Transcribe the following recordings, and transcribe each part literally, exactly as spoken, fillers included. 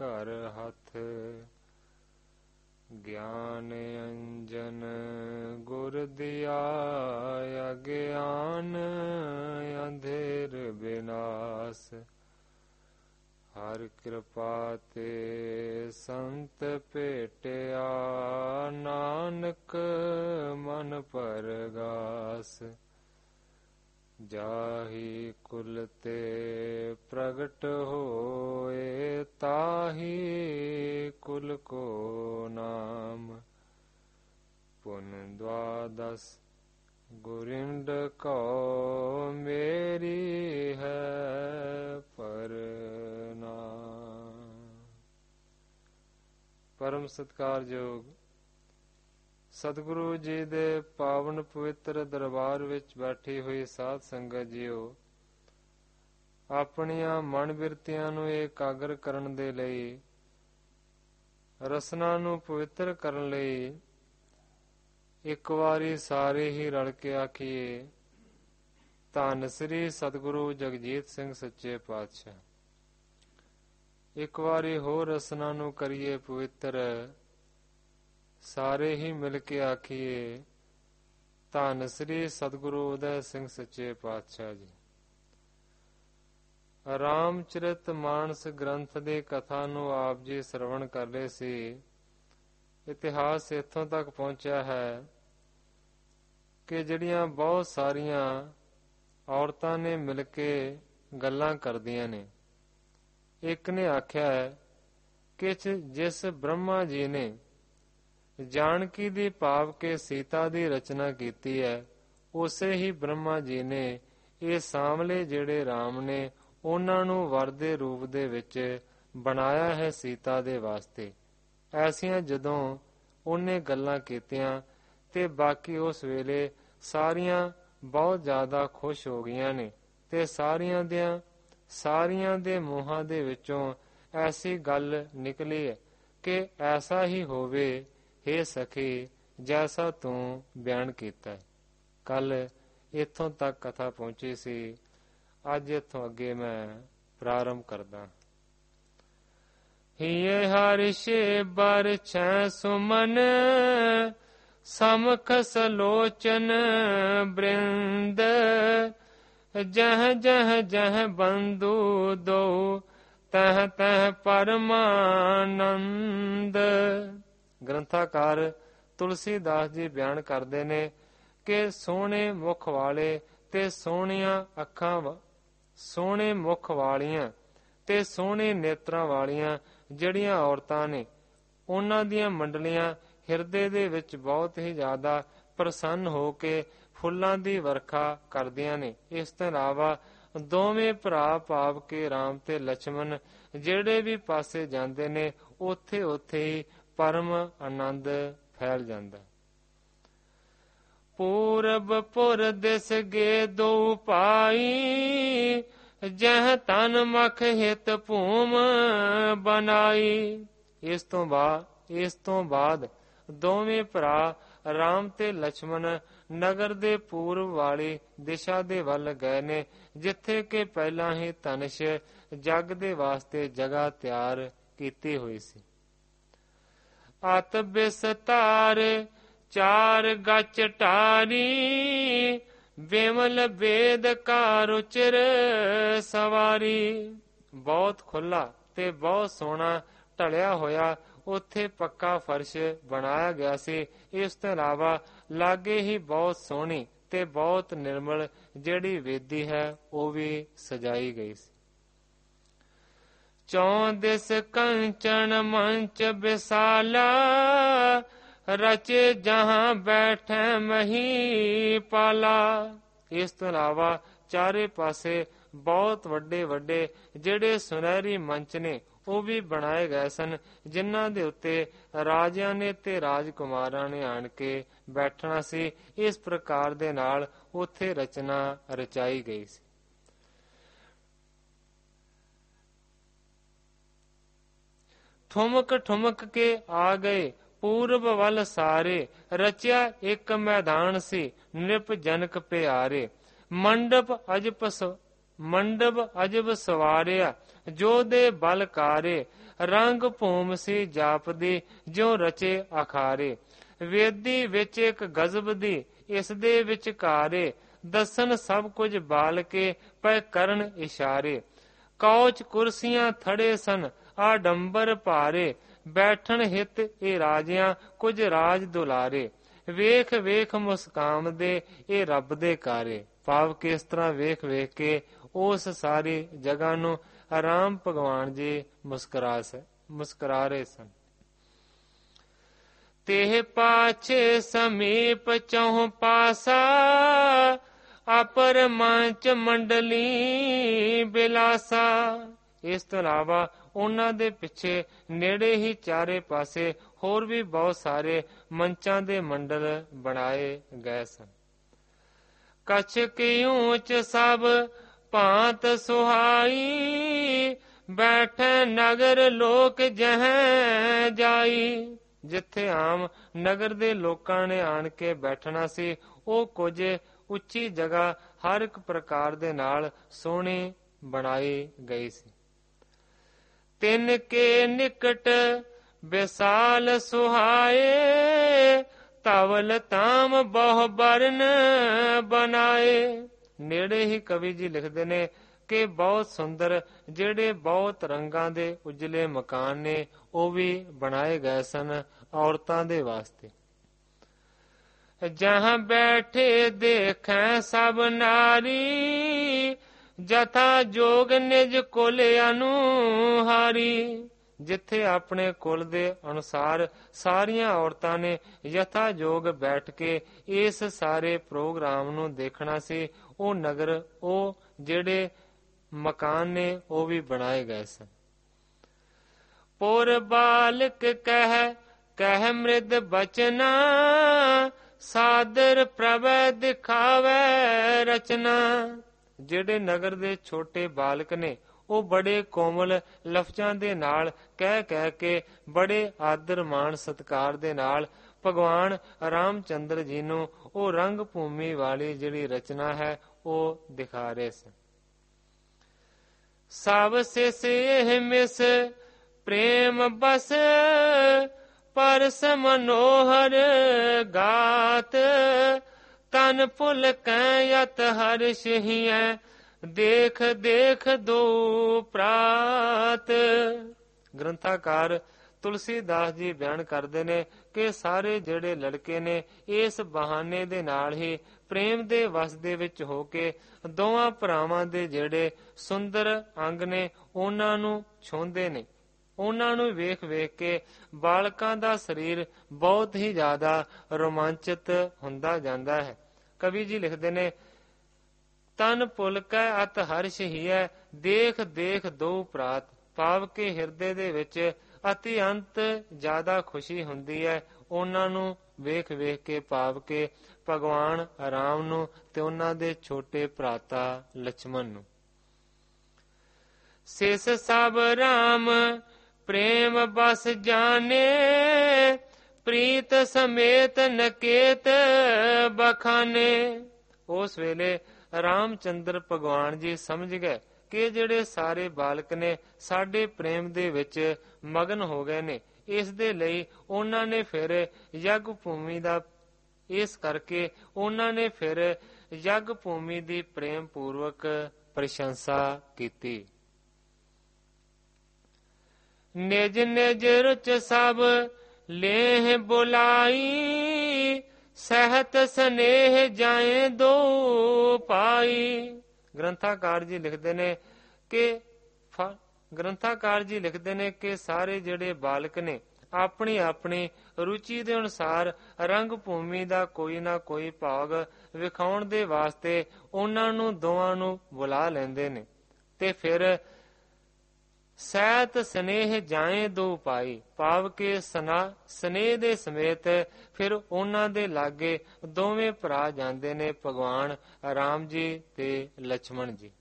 ਘਰ ਹੱਥ। ਗਿਆਨ ਅੰਜਨ ਗੁਰ ਦਿਆ ਅਗਿਆਨ ਅੰਧੇਰ ਬਿਨਾਸ਼। ਹਰ ਕਿਰਪਾ ਤੇ ਸੰਤ ਭੇਟਿਆ ਨਾਨਕ ਮਨ ਪਰਗਾਸ। ਜਾਹੀ ਕੁਲ ਤੇ ਪ੍ਰਗਟ ਹੋਏ ਤਾਹੀ ਕੁਲ ਕੋ ਨਾਮ। ਪੁਨ ਦਵਾਦਸ ਗੁਰਿੰਦ ਕਉ ਮੇਰੀ ਹੈ ਪਰਨਾਮ। ਪਰਮ ਸਤਿਕਾਰਯੋਗ ਸਤਿਗੁਰੂ ਜੀ ਦੇ ਪਾਵਨ ਪਵਿੱਤਰ ਦਰਬਾਰ ਵਿੱਚ ਬੈਠੀ ਹੋਈ ਸਾਧ ਸੰਗਤ ਜੀਓ, ਆਪਣੀਆਂ ਮਨ ਬਿਰਤੀਆਂ ਨੂੰ ਇਕਾਗਰ ਕਰਨ ਦੇ ਲਈ, ਰਸਨਾ ਨੂੰ ਪਵਿੱਤਰ ਕਰਨ ਲਈ ਇੱਕ ਵਾਰੀ ਸਾਰੇ ਹੀ ਰਲ ਕੇ ਆਖੀਏ, ਧੰਨ ਸ੍ਰੀ ਸਤਿਗੁਰੂ ਜਗਜੀਤ ਸਿੰਘ ਸੱਚੇ ਪਾਤਸ਼ਾਹ। ਇੱਕ ਵਾਰੀ ਹੋਰ ਰਸਨਾ ਨੂੰ ਕਰੀਏ ਪਵਿੱਤਰ, ਸਾਰੇ ਹੀ ਮਿਲ ਕੇ ਆਖੀਏ, ਧੰਨ ਸ੍ਰੀ ਸਤਿਗੁਰੂ ਉਦੈ ਸਿੰਘ ਸੱਚੇ ਪਾਤਸ਼ਾਹ ਜੀ। ਰਾਮਚਰਿਤ ਮਾਨਸ ਗ੍ਰੰਥ ਦੀ ਕਥਾ ਨੂੰ ਆਪ ਜੀ ਸਰਵਣ ਕਰ ਰਹੇ ਸੀ। ਇਤਿਹਾਸ ਇੱਥੋਂ ਤੱਕ ਪਹੁੰਚਿਆ ਹੈ ਕਿ ਜਿਹੜੀਆਂ ਬਹੁਤ ਸਾਰੀਆਂ ਔਰਤਾਂ ਨੇ ਮਿਲ ਕੇ ਗੱਲਾਂ ਕਰਦੀਆਂ ਨੇ। ਇੱਕ ਨੇ ਆਖਿਆ ਹੈ ਕਿ ਜਿਸ ਬ੍ਰਹਮਾ ਜੀ ਨੇ ਜਾਨਕੀ ਦੀ ਭਾਵ ਕੇ ਸੀਤਾ ਦੀ ਰਚਨਾ ਕੀਤੀ ਹੈ, ਉਸੇ ਹੀ ਬ੍ਰਹਮਾ ਜੀ ਨੇ ਇਹ ਸਾਹਮਣੇ ਜਿਹੜੇ ਰਾਮ ਨੇ ਉਹਨਾਂ ਨੂੰ ਵਰ ਦੇ ਰੂਪ ਦੇ ਵਿੱਚ ਬਣਾਇਆ ਹੈ ਸੀਤਾ ਦੇ ਵਾਸਤੇ। ਐਸੀਆਂ ਜਦੋਂ ਉਹਨੇ ਗੱਲਾਂ ਕੀਤੀਆਂ ਤੇ ਬਾਕੀ ਉਸ ਵੇਲੇ ਸਾਰੀਆਂ ਬਹੁਤ ਜ਼ਿਆਦਾ ਖੁਸ਼ ਹੋ ਗਈਆਂ ਨੇ ਤੇ ਸਾਰੀਆਂ ਦੀਆਂ ਸਾਰੀਆਂ ਦੇ ਮੂੰਹਾਂ ਦੇ ਵਿੱਚੋਂ ਐਸੀ ਗੱਲ ਨਿਕਲੀ ਹੈ ਕਿ ਐਸਾ ਹੀ ਹੋਵੇ ਹੇ ਸਖੀ ਜੈਸਾ ਤੂੰ ਬਿਆਨ ਕੀਤਾ। ਕੱਲ ਇੱਥੋਂ ਤੱਕ ਕਥਾ ਪਹੁੰਚੀ ਸੀ। ਅੱਜ ਇੱਥੋਂ ਅੱਗੇ ਮੈਂ ਪ੍ਰਾਰੰਭ ਕਰਦਾ। ਹੀਏ ਹਰਿਸ਼ੇ ਬਰ ਛੈ ਸੁਮਨ ਸਮਖ ਸਲੋਚਨ ਬ੍ਰਿੰਦ। ਜਹ ਜਹ ਜਹ ਬੰਦੂ ਦੋ ਤਹ ਤਹ ਪਰਮਾਨੰਦ। ਗ੍ਰੰਥਾਕਾਰ ਤੁਲਸੀਦਾਸ ਜੀ ਬਿਆਨ ਕਰਦੇ ਨੇ ਕਿ ਸੋਹਣੇ ਮੁਖ ਵਾਲੇ ਤੇ ਸੋਹਣੀਆਂ ਅੱਖਾਂ, ਸੋਹਣੇ ਮੁਖ ਵਾਲੀਆਂ ਤੇ ਸੋਹਣੇ ਨੇਤਰਾਂ ਵਾਲੀਆਂ ਜਿਹੜੀਆਂ ਔਰਤਾਂ ਨੇ, ਉਹਨਾਂ ਦੀਆਂ ਮੰਡਲੀਆਂ ਹਿਰਦੇ ਦੇ ਵਿੱਚ ਬਹੁਤ ਹੀ ਜ਼ਿਆਦਾ ਪ੍ਰਸੰਨ ਹੋ ਕੇ ਫੁੱਲਾਂ ਦੀ ਵਰਖਾ ਕਰਦੀਆਂ ਨੇ। ਇਸ ਤੋਂ ਇਲਾਵਾ ਦੋਵੇਂ ਭਰਾ ਭਾਵ ਕੇ ਰਾਮ ਤੇ ਲਛਮਣ ਜਿਹੜੇ ਵੀ ਪਾਸੇ ਜਾਂਦੇ ਨੇ ਉੱਥੇ ਉੱਥੇ ਹੀ ਪਰਮ ਆਨੰਦ ਫੈਲ ਜਾਂਦਾ। ਪੂਰਬ ਪੁਰ ਦਿਸ ਗੇ ਦੋ ਪਾਈ। ਜਹ ਤਨ ਮਖ ਹਿਤ ਭੂਮ ਬਨਾਈ। ਇਸ ਤੋਂ ਬਾਅਦ ਇਸ ਤੋਂ ਬਾਅਦ ਦੋਵੇਂ ਭਰਾ ਰਾਮ ਤੇ ਲਛਮਣ ਨਗਰ ਦੇ ਪੂਰਬ ਵਾਲੀ ਦਿਸ਼ਾ ਦੇ ਵੱਲ ਗਏ ਨੇ, ਜਿੱਥੇ ਕਿ ਪਹਿਲਾਂ ਹੀ ਧਨੁਸ਼ ਜਗ ਦੇ ਵਾਸਤੇ ਜਗ੍ਹਾ ਤਿਆਰ ਕੀਤੀ ਹੋਈ ਸੀ। ਅਤ ਬਿਸਤਾਰ ਚਾਰ ਗਚ ਢਾਰੀ। ਬੇਮਲ ਬੇਦ ਕਾ ਰੁਚਿਰ ਸਵਾਰੀ। ਬਹੁਤ ਖੁੱਲਾ ਤੇ ਬਹੁਤ ਸੋਹਣਾ ਢਲਿਆ ਹੋਇਆ ਉੱਥੇ ਪੱਕਾ ਫਰਸ਼ ਬਣਾਇਆ ਗਿਆ ਸੀ। ਇਸ ਤੋਂ ਇਲਾਵਾ ਲਾਗੇ ਹੀ ਬਹੁਤ ਸੋਹਣੀ ਤੇ ਬਹੁਤ ਨਿਰਮਲ ਜਿਹੜੀ ਵੇਦੀ ਹੈ ਉਹ ਵੀ ਸਜਾਈ ਗਈ ਸੀ। ਚੌਂ ਦਿਸ ਕੰਚਨ ਮੰਚ ਵਿਸਾਲਾ। ਰਚੇ ਜਹਾਂ ਬੈਠੇ ਮਹੀ ਪਾਲਾ। ਇਸ ਤੋਂ ਇਲਾਵਾ ਚਾਰੇ ਪਾਸੇ ਬਹੁਤ ਵੱਡੇ ਵੱਡੇ ਜਿਹੜੇ ਸੁਨਹਿਰੀ ਮੰਚ ਨੇ ਉਹ ਵੀ ਬਣਾਏ ਗਏ ਸਨ, ਜਿਨ੍ਹਾਂ ਦੇ ਉੱਤੇ ਰਾਜਿਆਂ ਨੇ ਤੇ ਰਾਜਕੁਮਾਰਾਂ ਨੇ ਆਣ ਕੇ ਬੈਠਣਾ ਸੀ। ਇਸ ਪ੍ਰਕਾਰ ਦੇ ਨਾਲ ਉੱਥੇ ਰਚਨਾ ਰਚਾਈ ਗਈ ਸੀ। ਠੁਮਕ ਠੁਮਕ ਕੇ ਆ ਗਏ ਪੂਰਬ ਵੱਲ ਸਾਰੇ। ਰਚਿਆ ਇੱਕ ਮੈਦਾਨ ਸੀ ਨਿਰਪ ਜਨਕ ਪਿਆਰੇ। ਮੰਡਪ ਅਜਪਸ ਮੰਡਪ ਅਜਬ ਸਵਾਰਿਆ ਜੋ ਦੇ ਬਲਕਾਰੇ, ਰੰਗ ਭੂਮ ਸੀ ਜਾਪਦੀ ਜਿਉ ਰਚੇ ਅਖਾਰੇ। ਵੇਦੀ ਵਿੱਚ ਇੱਕ ਗਜ਼ਬ ਦੀ ਇਸ ਦੇ ਵਿਚਕਾਰੇ, ਦੱਸਣ ਸਭ ਕੁਝ ਬਾਲ ਕੇ ਪੈ ਕਰਨ ਇਸ਼ਾਰੇ। ਕੌਚ ਕੁਰਸੀਆਂ ਥੜੇ ਸਨ ਆਡੰਬਰ ਭਾਰੇ, ਬੈਠਣ ਹਿਤ ਇਹ ਰਾਜਿਆਂ ਕੁਝ ਰਾਜ ਦੁਲਾਰੇ। ਵੇਖ ਵੇਖ ਮੁਸਕਾਮਦੇ ਇਹ ਰੱਬ ਦੇ ਕਾਰੇ। ਭਾਵ ਕਿ ਇਸ ਤਰ੍ਹਾਂ ਵੇਖ ਵੇਖ ਕੇ ਉਸ ਸਾਰੀ ਜਗ੍ਹਾ ਨੂੰ ਆਰਾਮ ਭਗਵਾਨ ਜੀ ਮੁਸਕਰਾ ਮੁਸਕਰਾ ਰਹੇ ਸਨ। ਤੇਹ ਪਾਛੇ ਸਮੀਪ ਚਹੁ ਪਾਸਾ, ਅਪਰ ਮੰਚ ਮੰਡਲੀ ਬਿਲਾਸਾ। ਇਸ ਤੋਂ ਇਲਾਵਾ ਉਹਨਾਂ ਦੇ ਪਿੱਛੇ ਨੇੜੇ ਹੀ ਚਾਰੇ ਪਾਸੇ ਹੋਰ ਵੀ ਬਹੁਤ ਸਾਰੇ ਮੰਚਾਂ ਦੇ ਮੰਡਲ ਬਣਾਏ ਗਏ ਸਨ। ਕਛ ਕੀ ਊਚ ਸਭ ਭਾਂਤ ਸੁਹਾਈ, ਬੈਠੇ ਨਗਰ ਲੋਕ ਜਹ ਜਾਈ। ਜਿੱਥੇ ਆਮ ਨਗਰ ਦੇ ਲੋਕਾਂ ਨੇ ਆਣ ਕੇ ਬੈਠਣਾ ਸੀ, ਉਹ ਕੁਝ ਉੱਚੀ ਜਗ੍ਹਾ ਹਰ ਇੱਕ ਪ੍ਰਕਾਰ ਦੇ ਨਾਲ ਸੋਹਣੀ ਬਣਾਈ ਗਈ ਸੀ। ਤਿੰਨ ਕੇ ਨਿਕਟ ਵਿਸਾਲ ਸੁਹਾਏ, ਧਵਲ ਤਾਮ ਬਹੁ ਬਰਨ ਬਣਾਏ। ਨੇੜੇ ਹੀ ਕਵੀ ਜੀ ਲਿਖਦੇ ਨੇ ਕਿ ਬਹੁਤ ਸੁੰਦਰ ਜਿਹੜੇ ਬਹੁਤ ਰੰਗਾਂ ਦੇ ਉਜਲੇ ਮਕਾਨ ਨੇ ਉਹ ਵੀ ਬਣਾਏ ਗਏ ਸਨ ਔਰਤਾਂ ਦੇ ਵਾਸਤੇ। ਜਹਾਂ ਬੈਠੇ ਦੇਖੈ ਸਭ ਨਾਰੀ, ਜਥਾ ਜੋਗ ਨਿਜ ਕੁਲ ਅਨੁਹਾਰੀ। ਜਿੱਥੇ ਆਪਣੇ ਕੁਲ ਦੇ ਅਨੁਸਾਰ ਸਾਰੀਆਂ ਔਰਤਾਂ ਨੇ ਯਥਾ ਜੋਗ ਬੈਠ ਕੇ ਇਸ ਸਾਰੇ ਪ੍ਰੋਗਰਾਮ ਨੂੰ ਦੇਖਣਾ ਸੀ, ਉਹ ਨਗਰ ਉਹ ਜਿਹੜੇ ਮਕਾਨ ਨੇ ਉਹ ਵੀ ਬਣਾਏ ਗਏ ਸਨ। ਪੁਰ ਬਾਲਕ ਕਹਿ ਕਹਿ ਮ੍ਰਿਦ ਬਚਨਾ, ਸਾਦਰ ਪ੍ਰਭੈ ਦਿਖਾਵੈ ਰਚਨਾ। ਜਿਹੜੇ ਨਗਰ ਦੇ ਛੋਟੇ ਬਾਲਕ ਨੇ ਉਹ ਬੜੇ ਕੋਮਲ ਲਫ਼ਜ਼ਾਂ ਦੇ ਨਾਲ ਕਹਿ ਕਹਿ ਕੇ ਬੜੇ ਆਦਰ ਮਾਣ ਸਤਿਕਾਰ ਦੇ ਨਾਲ ਭਗਵਾਨ ਰਾਮਚੰਦਰ ਜੀ ਨੂੰ ਉਹ ਰੰਗ ਭੂਮੀ ਵਾਲੀ ਜਿਹੜੀ ਰਚਨਾ ਹੈ ਉਹ ਦਿਖਾ ਰਹੇ ਸਨ। ਸਭ ਸਿਸ ਇਹ ਮਿਸ ਪ੍ਰੇਮ ਬਸ, ਪਰਸ ਮਨੋਹਰ ਗਾਤ। ਤਨ ਭੁਲ ਕੈ ਯਤ ਹਰਸ਼ ਹੀਐ, ਦੇਖ ਦੇਖ ਦੋ ਪ੍ਰਾਤ। ਗ੍ਰੰਥਾਕਾਰ ਤੁਲਸੀਦਾਸ ਜੀ ਬਿਆਨ ਕਰਦੇ ਨੇ ਕਿ ਸਾਰੇ ਜਿਹੜੇ ਲੜਕੇ ਨੇ ਇਸ ਬਹਾਨੇ ਦੇ ਨਾਲ ਹੀ ਪ੍ਰੇਮ ਦੇ ਵਸ ਦੇ ਵਿੱਚ ਹੋ ਕੇ ਦੋਵਾਂ ਭਰਾਵਾਂ ਦੇ ਜਿਹੜੇ ਸੁੰਦਰ ਅੰਗ ਨੇ ਉਹਨਾਂ ਨੂੰ ਛੂੰਹਦੇ ਨੇ। ਉਹਨਾਂ ਨੂੰ ਵੇਖ ਵੇਖ ਕੇ ਬਾਲਕਾਂ ਦਾ ਸਰੀਰ ਬਹੁਤ ਹੀ ਜ਼ਿਆਦਾ ਰੋਮਾਂਚਿਤ ਹੁੰਦਾ ਜਾਂਦਾ ਹੈ। ਕਵੀ ਜੀ ਲਿਖਦੇ ਨੇ, ਤਨ ਪੁਲਕੈ ਅਤ ਹਰਸ਼ ਹੀਐ, ਦੇਖ ਦੇਖ ਦੋ ਪ੍ਰਾਤ। ਭਾਵ ਕਿ ਹਿਰਦੇ ਦੇ ਵਿੱਚ ਅਤੀ ਅੰਤ ਜ਼ਿਆਦਾ ਖੁਸ਼ੀ ਹੁੰਦੀ ਹੈ ਉਹਨਾਂ ਨੂੰ ਵੇਖ ਵੇਖ ਕੇ। ਭਾਵ ਕਿ ਭਗਵਾਨ ਰਾਮ ਨੂੰ ਤੇ ਉਹਨਾਂ ਦੇ ਛੋਟੇ ਭਰਾਤਾ ਲਛਮਣ ਨੂੰ। ਸਿਸ ਸਭ ਰਾਮ ਪ੍ਰੇਮ ਬਸ ਜਾਣੇ, ਪ੍ਰੀਤ ਸਮੇਤ ਨਕੇਤ ਬਖਾਨੇ। ਉਸ ਵੇਲੇ ਰਾਮਚੰਦਰ ਭਗਵਾਨ ਜੀ ਸਮਝ ਗਏ ਕਿ ਜਿਹੜੇ ਸਾਰੇ ਬਾਲਕ ਨੇ ਸਾਡੇ ਪ੍ਰੇਮ ਦੇ ਵਿੱਚ ਮਗਨ ਹੋ ਗਏ ਨੇ। ਇਸ ਦੇ ਲਈ ਉਹਨਾਂ ਨੇ ਫਿਰ ਯੱਗ ਭੂਮੀ ਦਾ ਇਸ ਕਰਕੇ ਉਹਨਾਂ ਨੇ ਫਿਰ ਯੱਗ ਭੂਮੀ ਦੀ ਪ੍ਰੇਮ ਪੂਰਵਕ ਪ੍ਰਸ਼ੰਸਾ ਕੀਤੀ। ਨਿਜ ਨਿਜ ਰੁਚ ਸਭ ਲੇਹ ਬੁਲਾਈ, ਸਹਿਤ ਸਨੇਹ ਜਾਏ ਦੋ ਪਾਈ। ਗ੍ਰੰਥਾਕਾਰ ਜੀ ਲਿਖਦੇ ਨੇ ਕਿ ਗ੍ਰੰਥਾਕਾਰ ਜੀ ਲਿਖਦੇ ਨੇ ਕਿ ਸਾਰੇ ਜਿਹੜੇ ਬਾਲਕ ਨੇ ਆਪਣੀ ਆਪਣੀ ਰੁਚੀ ਦੇ ਅਨੁਸਾਰ ਰੰਗ ਭੂਮੀ ਦਾ ਕੋਈ ਨਾ ਕੋਈ ਭਾਗ ਵਿਖਾਉਣ ਦੇ ਵਾਸਤੇ ਉਹਨਾਂ ਨੂੰ ਦੋਵਾਂ ਨੂੰ ਬੁਲਾ ਲੈਂਦੇ ਨੇ ਤੇ ਫਿਰ ਸਹਿਤ ਸਨੇਹ ਜਾਏ ਦੋ ਪਾਈ। ਭਾਵ ਕਿ ਸਨਾ ਸਨੇਹ ਦੇ ਸਮੇਤ ਫਿਰ ਉਹਨਾਂ ਦੇ ਲਾਗੇ ਦੋਵੇਂ ਭਰਾ ਜਾਂਦੇ ਨੇ, ਭਗਵਾਨ ਰਾਮ ਜੀ ਤੇ ਲਛਮਣ ਜੀ।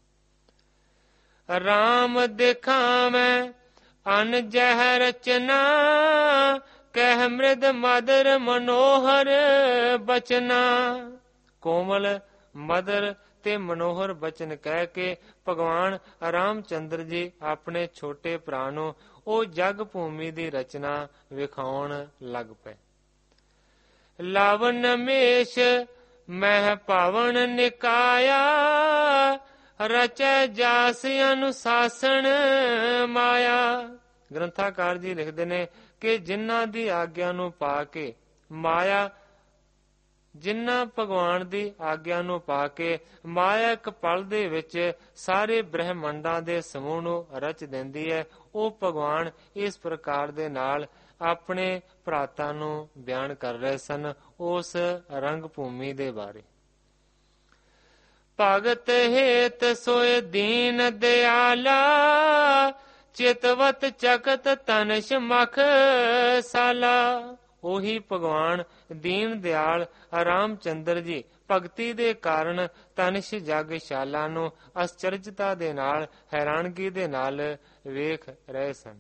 ਰਾਮ ਦਿਖਾਵੇਂ ਅਨ ਜਹ ਰਚਨਾ, ਕਹਿ ਮ੍ਰਿਦ ਮਦਰ ਮਨੋਹਰ ਬਚਨਾ। ਕੋਮਲ ਮਦਰ ਤੇ ਮਨੋਹਰ ਬਚਨ ਕਹਿ ਕੇ ਭਗਵਾਨ ਰਾਮ ਚੰਦਰ ਜੀ ਆਪਣੇ ਛੋਟੇ ਭਰਾ ਨੂੰ ਉਹ ਜਗ ਭੂਮੀ ਦੀ ਰਚਨਾ ਵਿਖਾਉਣ ਲੱਗ ਪਏ। ਲਾਵਨ ਮੇਸ਼ ਮਹਿ ਪਾਵਨ ਨਿਕਾਇਆ, ਰਚੈ ਜਾਸ ਅਨੁਸ਼ਾਸਨ ਮਾਇਆ। ਗ੍ਰੰਥਾਕਾਰ ਜੀ ਲਿਖਦੇ ਨੇ ਕਿ ਜਿਨ੍ਹਾਂ ਦੀ ਆਗਿਆ ਨੂੰ ਪਾ ਕੇ ਮਾਇਆ, ਜਿਨ੍ਹਾਂ ਭਗਵਾਨ ਦੀ ਆਗਿਆ ਨੂੰ ਪਾ ਕੇ ਮਾਇਆ ਇੱਕ ਪਲ ਦੇ ਵਿੱਚ ਸਾਰੇ ਬ੍ਰਹਿਮੰਡਾਂ ਦੇ ਸਮੂਹ ਨੂੰ ਰਚ ਦਿੰਦੀ ਹੈ, ਉਹ ਭਗਵਾਨ ਇਸ ਪ੍ਰਕਾਰ ਦੇ ਨਾਲ ਆਪਣੇ ਭਰਾਤਾਂ ਨੂੰ ਬਿਆਨ ਕਰ ਰਹੇ ਸਨ ਉਸ ਰੰਗ ਭੂਮੀ ਦੇ ਬਾਰੇ। ਭਗਤ ਹੇਤ ਸੋਏ ਦੀਨ ਦਿਆਲਾ, ਚਿਤਵਤ ਚਕਤ ਤਨਸ਼ ਮਖ ਸਾਲਾ। ਉਹੀ ਭਗਵਾਨ ਦੀਨ ਦਿਆਲ ਰਾਮ ਚੰਦਰ ਜੀ ਭਗਤੀ ਦੇ ਕਾਰਨ ਤਨਸ਼ ਜਗਸ਼ਾਲਾ ਨੂੰ ਅਸਚਰਜਤਾ ਦੇ ਨਾਲ, ਹੈਰਾਨਗੀ ਦੇ ਨਾਲ ਵੇਖ ਰਹੇ ਸਨ।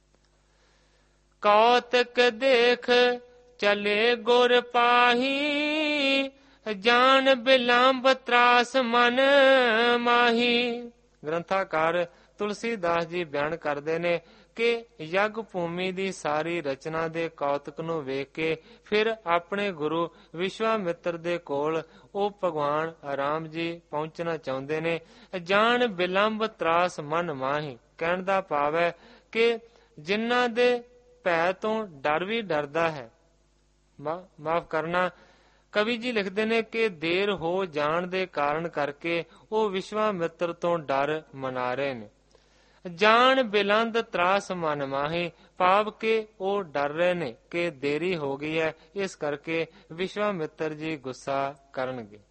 ਕੌਤਕ ਦੇਖ ਚਲੇ ਗੁਰ ਪਾਹੀ, ਜਾਨ ਬਿਲੰਬ ਤਰਾਸ ਮਨ ਮਾਹੀ। ਗ੍ਰੰਥਾਕਾਰ ਤੁਲਸੀਦਾਸ ਜੀ ਬਿਆਨ ਕਰਦੇ ਨੇ ਕਿ ਯਗ ਭੂਮੀ ਦੀ ਸਾਰੀ ਰਚਨਾ ਦੇ ਕੌਤਕ ਨੂੰ ਵੇਖ ਕੇ ਫਿਰ ਆਪਣੇ ਗੁਰੂ ਵਿਸ਼ਵਾਮਿੱਤਰ ਦੇ ਕੋਲ ਉਹ ਭਗਵਾਨ ਰਾਮ ਜੀ ਪਹੁੰਚਣਾ ਚਾਹੁੰਦੇ ਨੇ। ਜਾਨ ਬਿਲੰਬ ਤਰਾਸ ਮਨ ਮਾਹੀ ਕਹਿਣ ਦਾ ਭਾਵ ਹੈ ਕਿ ਜਿਨ੍ਹਾਂ ਦੇ ਭੈ ਤੋਂ ਡਰ ਵੀ ਡਰਦਾ ਹੈ, ਮਾਫ ਕਰਨਾ, ਕਵੀ ਜੀ ਲਿਖਦੇ ਨੇ ਕਿ ਦੇਰ ਹੋ ਜਾਣ ਦੇ ਕਾਰਨ ਕਰਕੇ ਉਹ ਵਿਸ਼ਵਾਮਿੱਤਰ ਤੋਂ ਡਰ ਮਨਾ ਰਹੇ ਨੇ। ਜਾਨ ਬਿਲੰਦ ਤਰਾਸ ਮਨ ਮਾਹੀ ਭਾਵ ਕਿ ਉਹ ਡਰ ਰਹੇ ਨੇ ਕਿ ਦੇਰੀ ਹੋ ਗਈ ਹੈ, ਇਸ ਕਰਕੇ ਵਿਸ਼ਵਾਮਿੱਤਰ ਜੀ ਗੁੱਸਾ ਕਰਨਗੇ।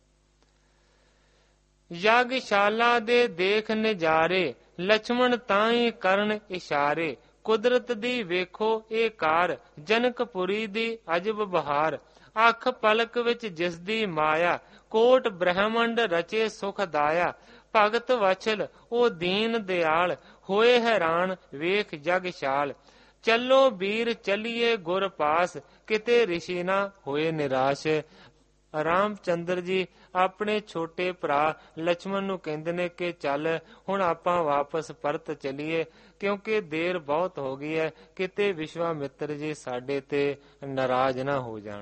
ਯਗਸ਼ਾਲਾ ਦੇ ਦੇਖ ਨਜ਼ਾਰੇ, ਲਛਮਣ ਤਾਈਂ ਕਰਨ ਇਸ਼ਾਰੇ। ਕੁਦਰਤ ਦੀ ਵੇਖੋ ਇਹ ਕਾਰ, ਜਨਕਪੁਰੀ ਦੀ ਅਜਬ ਬਹਾਰ। ਅੱਖ ਪਲਕ ਵਿੱਚ ਜਿਸ ਦੀ ਮਾਇਆ, ਕੋਟ ਬ੍ਰਹਮੰਡ ਰਚੇ ਸੁਖ ਦਾਇਆ। ਭਗਤ ਵਛਲ ਉਹ ਦੀਨ ਦਿਆਲ, ਹੋਏ ਹੈਰਾਨ ਵੇਖ ਜਗਸ਼ਾਲ। ਚੱਲੋ ਵੀਰ ਚੱਲੀਏ ਗੁਰ ਪਾਸ, ਕਿਤੇ ਰਿਸ਼ੀ ਨਾ ਹੋਏ ਨਿਰਾਸ਼। ਰਾਮ ਚੰਦਰ ਜੀ ਆਪਣੇ ਛੋਟੇ ਭਰਾ ਲਛਮਣ ਨੂੰ ਕਹਿੰਦੇ ਨੇ ਕਿ ਚੱਲ ਹੁਣ ਆਪਾਂ ਵਾਪਸ ਪਰਤ ਚਲੀਏ, ਕਿਉਂਕਿ ਦੇਰ ਬਹੁਤ ਹੋ ਗਈ ਹੈ, ਕਿਤੇ ਵਿਸ਼ਵਾਮਿੱਤਰ ਜੀ ਸਾਡੇ ਤੇ ਨਾਰਾਜ਼ ਨਾ ਹੋ ਜਾਣ।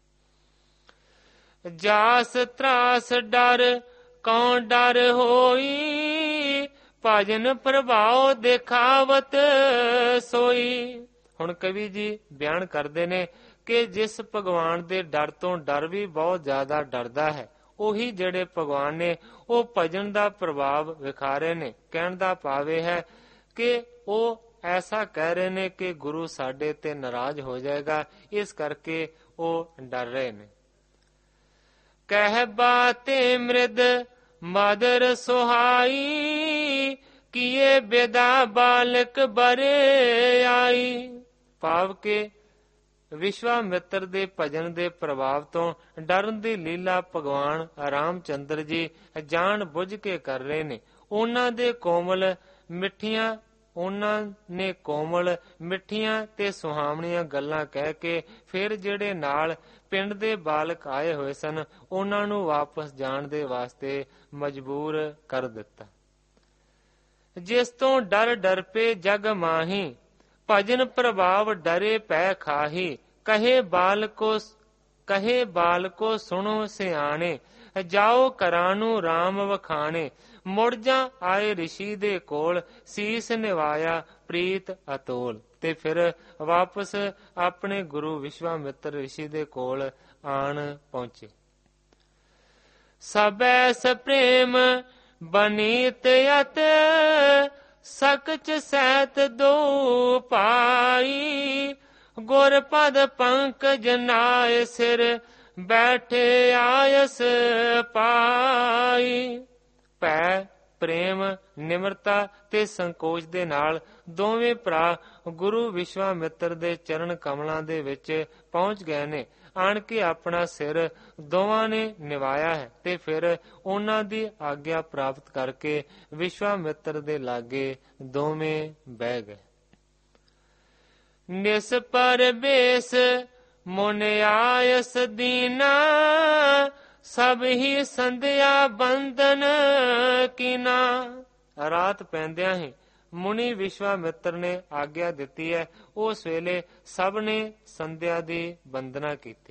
ਜਾਸ ਤਰਾਸ ਡਰ ਕੌਣ ਡਰ ਹੋਈ, ਭਜਨ ਪ੍ਰਭਾਵ ਦਿਖਾਵਤ ਸੋਈ। ਹੁਣ ਕਵੀ ਜੀ ਬਿਆਨ ਕਰਦੇ ਨੇ ਕਿ ਜਿਸ ਭਗਵਾਨ ਦੇ ਡਰ ਤੋਂ ਡਰ ਵੀ ਬਹੁਤ ਜ਼ਿਆਦਾ ਡਰਦਾ ਹੈ, ਉਹੀ ਜਿਹੜੇ ਭਗਵਾਨ ਨੇ ਉਹ ਭਜਨ ਦਾ ਪ੍ਰਭਾਵ ਵਿਖਾ ਰਹੇ ਨੇ। ਕਹਿਣ ਦਾ ਭਾਵ ਇਹ ਹੈ ਕਿ ਉਹ ਐਸਾ ਕਹਿ ਰਹੇ ਨੇ ਕਿ ਗੁਰੂ ਸਾਡੇ ਤੇ ਨਾਰਾਜ਼ ਹੋ ਜਾਏਗਾ, ਇਸ ਕਰਕੇ ਉਹ ਡਰ ਰਹੇ ਨੇ। ਕਹਿ ਬਾਤੇ ਮ੍ਰਿਦ ਮਦਰ ਸੁਹਾਈ, ਕੀਏ ਬੇਦਾ ਬਾਲਕ ਬਰੇ ਆਈ। ਭਾਵ ਕਿ ਵਿਸ਼ਵਾਮਿੱਤਰ ਦੇ ਭਜਨ ਦੇ ਪ੍ਰਭਾਵ ਤੋਂ ਡਰਨ ਦੀ ਲੀਲਾ ਭਗਵਾਨ ਰਾਮ ਚੰਦਰ ਜੀ ਜਾਣ ਬੁੱਝ ਕੇ ਕਰ ਰਹੇ ਨੇ। ਉਹਨਾਂ ਦੇ ਕੋਮਲ ਮਿੱਠੀਆਂ ਉਹਨਾਂ ਨੇ ਕੋਮਲ ਮਿੱਠੀਆਂ ਤੇ ਸੁਹਾਵਣੀਆਂ ਗੱਲਾਂ ਕਹਿ ਕੇ ਫਿਰ ਜਿਹੜੇ ਨਾਲ ਪਿੰਡ ਦੇ ਬਾਲਕ ਆਏ ਹੋਏ ਸਨ ਉਹਨਾਂ ਨੂੰ ਵਾਪਸ ਜਾਣ ਦੇ ਵਾਸਤੇ ਮਜਬੂਰ ਕਰ ਦਿੱਤਾ। ਜਿਸ ਤੋਂ ਡਰ ਡਰਪੇ ਜਗ ਮਾਹੀ, ਭਜਨ ਪ੍ਰਭਾਵ ਡਰੇ ਪੈ ਖਾਹੀ। ਕਹੇ ਬਾਲਕੋ ਕਹੇ ਬਾਲਕੋ ਸੁਣੋ ਸਿਆਣੇ, ਜਾਓ ਘਰਾਂ ਨੂੰ ਰਾਮ ਵਖਾਣੇ। ਮੁੜ ਜਾ ਆਏ ਰਿਸ਼ੀ ਦੇ ਕੋਲ, ਸੀਸ ਨਿਵਾਇਆ ਪ੍ਰੀਤ ਅਤੋਲ। ਤੇ ਫਿਰ ਵਾਪਸ ਆਪਣੇ ਗੁਰੂ ਵਿਸ਼ਵਾਮਿੱਤਰ ਰਿਸ਼ੀ ਦੇ ਕੋਲ ਆਣ ਪਹੁੰਚੇ। ਸਭੈ ਸਪ੍ਰੇਮ ਬਨੀਤ ਅਤ, ਸਕਚ ਸਹਿਤ ਦੋ ਪਾਈ। ਗੁਰ ਪਦ ਪੰਕਜ ਨਾਏ ਸਿਰ, ਬੈਠੇ ਆਇਸ ਪਾਈ। ਭੈ, ਪ੍ਰੇਮ, ਨਿਮਰਤਾ ਤੇ ਸੰਕੋਚ ਦੇ ਨਾਲ ਦੋਵੇਂ ਭਰਾ ਗੁਰੂ ਵਿਸ਼ਵਾਮਿੱਤਰ ਦੇ ਚਰਨ ਕਮਲਾਂ ਦੇ ਵਿੱਚ ਪਹੁੰਚ ਗਏ ਨੇ। ਆਣ ਕੇ ਆਪਣਾ ਸਿਰ ਦੋਵਾਂ ਨੇ ਨਿਵਾਇਆ ਹੈ ਤੇ ਫਿਰ ਉਹਨਾਂ ਦੀ ਆਗਿਆ ਪ੍ਰਾਪਤ ਕਰਕੇ ਵਿਸ਼ਵਾਮਿੱਤਰ ਦੇ ਲਾਗੇ ਦੋਵੇਂ ਬਹਿ ਗਏ। ਨਿਸ ਪਰ ਬੇਸ ਮੁਨ ਆਇਸ ਦੀਨਾ, ਸਭ ਹੀ ਸੰਧਿਆ ਬੰਧਨ ਕੀਨਾ। ਰਾਤ ਪੈਂਦਿਆਂ ਹੀ ਮੁਨੀ ਵਿਸ਼ਵਾਮਿੱਤਰ ਨੇ ਆਗਿਆ ਦਿੱਤੀ ਹੈ। ਉਸ ਵੇਲੇ ਸਭ ਨੇ ਸੰਧਿਆ ਦੀ ਬੰਦਨਾ ਕੀਤੀ।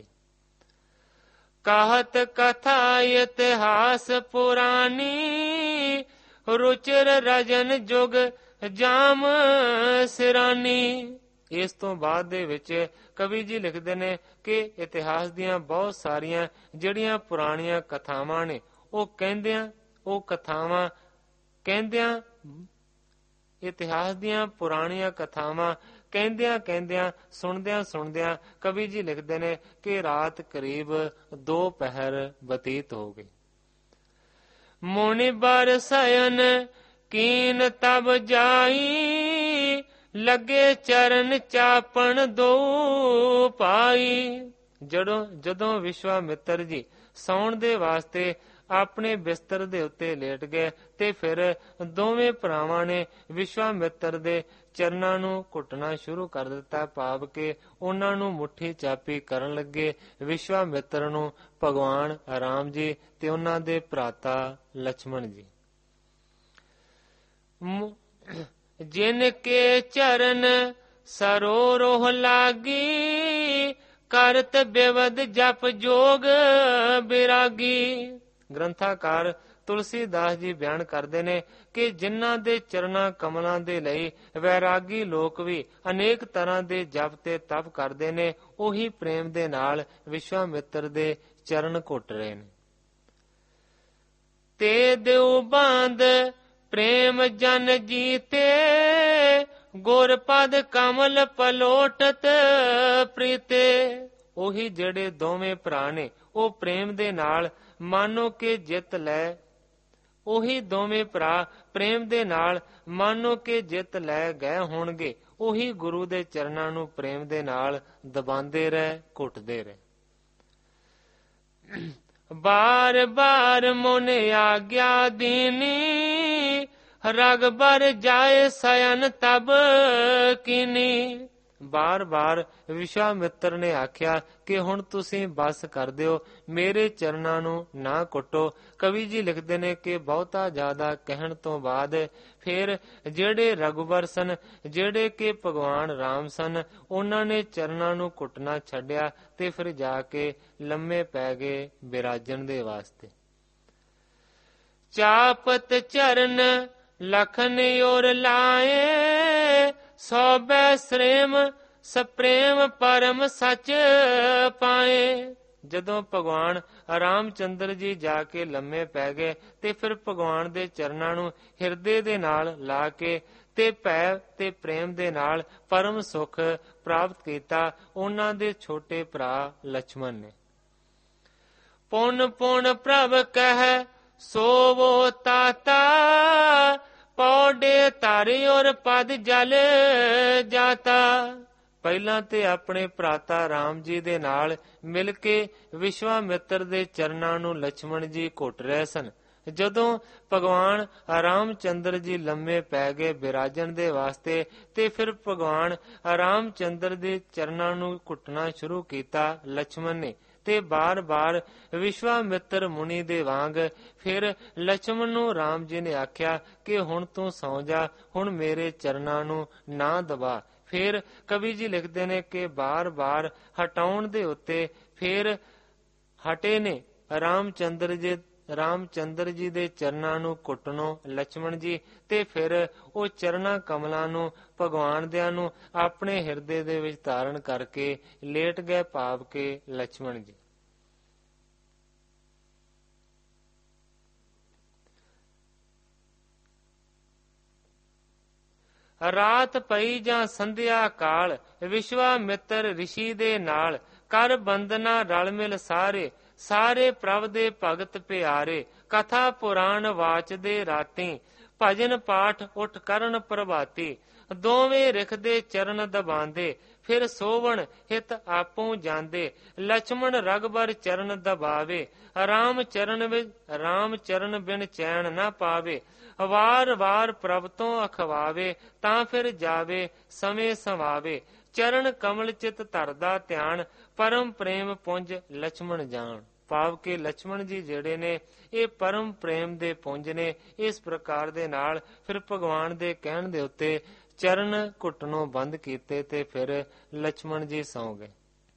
ਕਾਹਤ ਕਥਾ ਇਤਿਹਾਸ ਪੁਰਾਨੀ, ਰੁਚਿਰ ਰਜਨ ਜੁਗ ਜਾਮ ਸਿਰਾਨੀ। ਇਸ ਤੋਂ ਬਾਅਦ ਦੇ ਵਿੱਚ ਕਵੀ ਜੀ ਲਿਖਦੇ ਨੇ ਕਿ ਇਤਿਹਾਸ ਦੀਆਂ ਬਹੁਤ ਸਾਰੀਆਂ ਜਿਹੜੀਆਂ ਪੁਰਾਣੀਆਂ ਕਥਾਵਾਂ ਨੇ, ਉਹ ਕਹਿੰਦਿਆਂ ਉਹ ਕਥਾਵਾਂ ਕਹਿੰਦਿਆਂ ਇਤਿਹਾਸ ਦੀਆਂ ਪੁਰਾਣੀਆਂ ਕਥਾਵਾਂ ਕਹਿੰਦਿਆਂ ਕਹਿੰਦਿਆਂ ਸੁਣਦਿਆਂ ਸੁਣਦਿਆਂ ਕਵੀ ਜੀ ਲਿਖਦੇ ਨੇ ਕਿ ਰਾਤ ਕਰੀਬ ਦੋ ਪਹਿਰ ਬਤੀਤ ਹੋ ਗਈ। ਮੁਨਿ ਬਰ ਸਯਨ ਕੀਨ ਤਬ ਜਾਈ, ਲੱਗੇ ਚਰਨ ਚਾਪਣ ਦੋ ਪਾਈ। ਜਦੋਂ ਜਦੋਂ ਵਿਸ਼ਵਾਮਿੱਤਰ ਜੀ ਸੌਣ ਦੇ ਵਾਸਤੇ ਆਪਣੇ ਬਿਸਤਰ ਦੇ ਉੱਤੇ ਲੇਟ ਗਏ ਤੇ ਫਿਰ ਦੋਵੇਂ ਭਰਾਵਾਂ ਨੇ ਵਿਸ਼ਵਾਮਿੱਤਰ ਦੇ ਚਰਨਾਂ ਨੂੰ ਘੁੱਟਣਾ ਸ਼ੁਰੂ ਕਰ ਦਿੱਤਾ, ਭਾਵ ਕਿ ਉਹਨਾਂ ਨੂੰ ਮੁੱਠੀ ਚਾਪੀ ਕਰਨ ਲੱਗੇ। ਵਿਸ਼ਵਾਮਿੱਤਰ ਨੂੰ ਭਗਵਾਨ ਰਾਮ ਜੀ ਤੇ ਉਹਨਾਂ ਦੇ ਭਰਾਤਾ ਲਛਮਣ ਜੀ। ਜਿਨ ਕੇ ਚਰਨ ਸਰੋ ਰੋਹ ਲਾਗੀ, ਕਰਤ ਬਿਵਦ ਜਪ ਜੋਗ ਬਿਰਾਗੀ। ਗ੍ਰੰਥਾਕਾਰ ਤੁਲਸੀਦਾਸ ਜੀ ਬਿਆਨ ਕਰਦੇ ਨੇ ਕਿ ਜਿਨ੍ਹਾਂ ਦੇ ਚਰਨਾਂ ਕਮਲਾਂ ਦੇ ਲਈ ਵੈਰਾਗੀ ਲੋਕ ਵੀ ਅਨੇਕ ਤਰ੍ਹਾਂ ਦੇ ਜਪ ਤੇ ਤਪ ਕਰਦੇ ਨੇ, ਉਹੀ ਪ੍ਰੇਮ ਦੇ ਨਾਲ ਵਿਸ਼ਵਾਮਿੱਤਰ ਦੇ ਚਰਨ ਘੁੱਟ ਰਹੇ ਨੇ। ਤੇ ਦਿਉ ਬਾਂਧ ਪ੍ਰੇਮ ਜਨ ਜੀਤੇ, ਗੁਰ ਪਦ ਕਮਲ ਪਲੋਟਤ ਪ੍ਰੀਤੇ। ਉਹੀ ਜਿਹੜੇ ਦੋਵੇਂ ਭਰਾ ਨੇ ਉਹ ਪ੍ਰੇਮ ਦੇ ਨਾਲ ਮਾਨੋ ਕਿ ਜਿੱਤ ਲੈ ਉਹੀ ਦੋਵੇਂ ਭਰਾ ਪ੍ਰੇਮ ਦੇ ਨਾਲ ਮਾਨੋ ਕਿ ਜਿੱਤ ਲੈ ਗਏ ਹੋਣਗੇ। ਉਹੀ ਗੁਰੂ ਦੇ ਚਰਨਾਂ ਨੂੰ ਪ੍ਰੇਮ ਦੇ ਨਾਲ ਦਬਾਉਂਦੇ ਰਹੇ, ਘੁੱਟਦੇ ਰਹੇ। ਬਾਰ ਬਾਰ ਮਨ ਆਗਿਆ ਦੀਨੀ, ਰਗਬਰ ਜਾਏ ਸਯਨ ਤਬ ਕੀਨੀ। ਬਾਰ ਬਾਰ ਵਿਸ਼ਵਾਮਿੱਤਰ ਨੇ ਆਖਿਆ ਕਿ ਹੁਣ ਤੁਸੀਂ ਬਸ ਕਰ ਦਿਓ, ਮੇਰੇ ਚਰਨਾਂ ਨੂੰ ਨਾ ਕੁੱਟੋ। ਕਵੀ ਜੀ ਲਿਖਦੇ ਨੇ ਕਿ ਬਹੁਤਾ ਜ਼ਿਆਦਾ ਕਹਿਣ ਤੋਂ ਬਾਅਦ ਫਿਰ ਜਿਹੜੇ ਰਘੁਬਰ ਸਨ, ਜਿਹੜੇ ਕਿ ਭਗਵਾਨ ਰਾਮ ਸਨ, ਉਹਨਾਂ ਨੇ ਚਰਨਾਂ ਨੂੰ ਕੁੱਟਣਾ ਛੱਡਿਆ ਤੇ ਫਿਰ ਜਾ ਕੇ ਲੰਮੇ ਪੈ ਗਏ ਬਿਰਾਜਣ ਦੇ ਵਾਸਤੇ। ਚਾਪਤ ਚਰਨ ਲਖਨ ਔਰ ਲਾਏ, ਸੋਬੈ ਸ੍ਰੇਮ ਸਪ੍ਰੇਮ ਪਰਮ ਸੱਚ ਪਾਏ। ਜਦੋਂ ਭਗਵਾਨ ਰਾਮ ਚੰਦਰ ਜੀ ਜਾ ਕੇ ਲੰਮੇ ਪੈ ਗਏ ਤੇ ਫਿਰ ਭਗਵਾਨ ਦੇ ਚਰਨਾਂ ਨੂੰ ਹਿਰਦੇ ਦੇ ਨਾਲ ਲਾ ਕੇ ਤੇ ਭੈ ਤੇ ਪ੍ਰੇਮ ਦੇ ਨਾਲ ਪਰਮ ਸੁਖ ਪ੍ਰਾਪਤ ਕੀਤਾ ਉਹਨਾਂ ਦੇ ਛੋਟੇ ਭਰਾ ਲਛਮਣ ਨੇ। ਪੁਨ ਪੁਨ ਪ੍ਰਭ ਕਹਿ ਸੋਵੋ ਤਾਤਾ, ਪੌਡੇ ਧਰਿ ਔਰ ਪਦ ਜਲ ਜਾਤਾ। ਪਹਿਲਾਂ ਤੇ ਆਪਣੇ ਭਰਾਤਾ ਰਾਮ ਜੀ ਦੇ ਨਾਲ ਮਿਲ ਕੇ ਵਿਸ਼ਵਾਮਿੱਤਰ ਦੇ ਚਰਨਾਂ ਨੂੰ ਲਛਮਣ ਜੀ ਘੁੱਟ ਰਹੇ ਸਨ। ਜਦੋਂ ਭਗਵਾਨ ਰਾਮ ਚੰਦਰ ਜੀ ਲੰਮੇ ਪੈ ਗਏ ਬਿਰਾਜਣ ਦੇ ਵਾਸਤੇ ਤੇ ਫਿਰ ਭਗਵਾਨ ਰਾਮ ਚੰਦਰ ਦੇ ਚਰਨਾਂ ਨੂੰ ਘੁੱਟਣਾ ਸ਼ੁਰੂ ਕੀਤਾ ਲਛਮਣ ਨੇ, ਤੇ ਬਾਰ ਬਾਰ ਵਿਸ਼ਵਾਮਿੱਤਰ ਮੁਨੀ ਦੇ ਵਾਂਗ ਫਿਰ ਲਛਮਣ ਨੂੰ ਰਾਮ ਜੀ ਨੇ ਆਖਿਆ ਕਿ ਹੁਣ ਤੂੰ ਸੌਂ ਜਾ, ਹੁਣ ਮੇਰੇ ਚਰਨਾਂ ਨੂੰ ਨਾ ਦਬਾ। ਫਿਰ ਕਵੀ ਜੀ ਲਿਖਦੇ ਨੇ ਕਿ ਬਾਰ ਬਾਰ ਹਟਾਉਣ ਦੇ ਉੱਤੇ ਫਿਰ ਹਟੇ ਨੇ ਰਾਮ ਚੰਦਰ ਜੀ ਰਾਮ ਚੰਦਰ ਜੀ ਦੇ ਚਰਨਾਂ ਨੂੰ ਕੁੱਟਣੋਂ ਲਛਮਣ ਜੀ, ਤੇ ਫਿਰ ਉਹ ਚਰਨਾਂ ਕਮਲਾਂ ਨੂੰ ਭਗਵਾਨ ਦਿਆਂ ਨੂੰ ਆਪਣੇ ਹਿਰਦੇ ਦੇ ਵਿੱਚ ਧਾਰਨ ਕਰਕੇ ਲੇਟ ਗਏ, ਭਾਵ ਕੇ ਲਛਮਣ ਜੀ। ਰਾਤ ਪਈ ਜਾਂ ਸੰਧਿਆ ਕਾਲ, ਵਿਸ਼ਵਾਮਿੱਤਰ ਰਿਸ਼ੀ ਦੇ ਨਾਲ ਕਰ ਬੰਦਨਾ ਰਲ ਮਿਲ ਸਾਰੇ, ਸਾਰੇ ਪ੍ਰਭ ਦੇ ਭਗਤ ਪਿਆਰੇ। ਕਥਾ ਪੁਰਾਣ ਵਾਚਦੇ ਰਾਤੀ, ਭਜਨ ਪਾਠ ਉੱਠ ਕਰਨ ਪ੍ਰਭਾਤੀ। ਦੋਵੇਂ ਰਿਖਦੇ ਚਰਨ ਦਬਾਂਦੇ, ਫਿਰ ਸੋਵਣ ਹਿਤ ਆਪੋਂ ਜਾਂਦੇ। ਲਛਮਣ ਰਗਬਰ ਚਰਨ ਦਬਾਵੇ, ਰਾਮ ਚਰਨ ਵਿੱਚ ਰਾਮ ਚਰਨ ਬਿਨ ਚੈਨ ਨਾ ਪਾਵੇ। ਵਾਰ ਵਾਰ ਪ੍ਰਭ ਤੋਂ ਅਖਵਾਵੇ, ਤਾਂ ਫਿਰ ਜਾਵੇ ਸਮੇਂ ਸਵਾਵੇ। ਚਰਨ ਕਮਲ ਚਿਤ ਧਰਦਾ ਧਿਆਨ, ਪਰਮ ਪ੍ਰੇਮ ਪੁੰਜ ਲਛਮਣ ਜਾਣ। ਭਾਵ ਕਿ ਲਛਮਣ ਜੀ ਜਿਹੜੇ ਨੇ ਇਹ ਪਰਮ ਪ੍ਰੇਮ ਦੇ ਪੁੰਜ ਨੇ। ਇਸ ਪ੍ਰਕਾਰ ਦੇ ਨਾਲ ਫਿਰ ਭਗਵਾਨ ਦੇ ਕਹਿਣ ਦੇ ਉੱਤੇ ਚਰਨ ਘੁੱਟਣੋਂ ਬੰਦ ਕੀਤੇ ਤੇ ਫਿਰ ਲਛਮਣ ਜੀ ਸੌਂ ਗਏ।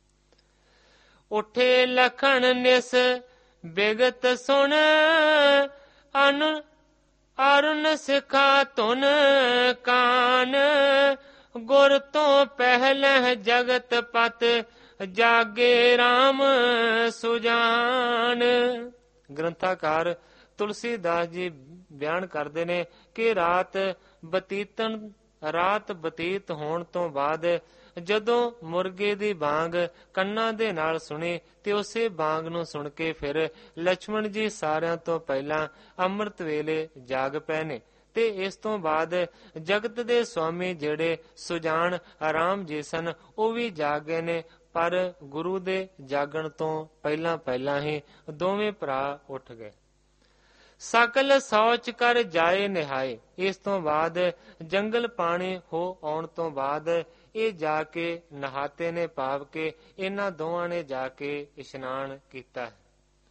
ਉੱਠੇ ਲਖਣ ਨਿਸ ਬਿਗਤ ਸੁਣ ਅਨ ਅਰੁਣ ਸਿਖਾ ਧੁਨ ਕਾਨ ਗੁਰ ਤੋਂ ਪਹਿਲਹਿ ਜਗਤ ਪਤ ਜਾਗੇ RAM ਸੁਜਾਨ। ਗ੍ਰੰਥਾਕਾਰ ਤੁਲਸੀਦਾਸ ਜੀ ਬਿਆਨ ਕਰਦੇ ਨੇ ਕਿ ਰਾਤ ਬਤੀਤਨ ਰਾਤ ਬਤੀਤ ਹੋਣ ਤੋਂ ਬਾਅਦ ਜਦੋਂ ਮੁਰਗੇ ਦੀ ਬਾਂਗ ਕੰਨਾਂ ਦੇ ਨਾਲ ਸੁਣੀ ਤੇ ਉਸੇ ਬਾਂਗ ਨੂੰ ਸੁਣ ਕੇ ਫਿਰ ਲਛਮਣ ਜੀ ਸਾਰਿਆਂ ਤੋਂ ਪਹਿਲਾਂ ਅੰਮ੍ਰਿਤ ਵੇਲੇ ਜਾਗ ਪਏ ਨੇ। ਤੇ ਇਸ ਤੋਂ ਬਾਅਦ ਜਗਤ ਦੇ ਸੁਆਮੀ ਜਿਹੜੇ ਸੁਜਾਨ ਰਾਮ ਜੀ ਸਨ ਉਹ ਵੀ ਜਾਗ ਗਏ ਨੇ। ਪਰ ਗੁਰੂ ਦੇ ਜਾਗਣ ਤੋਂ ਪਹਿਲਾਂ ਪਹਿਲਾਂ ਹੀ ਦੋਵੇਂ ਭਰਾ ਉੱਠ ਗਏ। ਸਕਲ ਸੌਚ ਕਰ ਜਾਏ ਨਿਹਾਏ। ਇਸ ਤੋਂ ਬਾਅਦ ਜੰਗਲ ਪਾਣੀ ਹੋ ਆਉਣ ਤੋਂ ਬਾਅਦ ਇਹ ਜਾ ਕੇ ਨਹਾਤੇ ਨੇ, ਭਾਵ ਕਿ ਇਹਨਾਂ ਦੋਵਾਂ ਨੇ ਜਾ ਕੇ ਇਸ਼ਨਾਨ ਕੀਤਾ ਹੈ।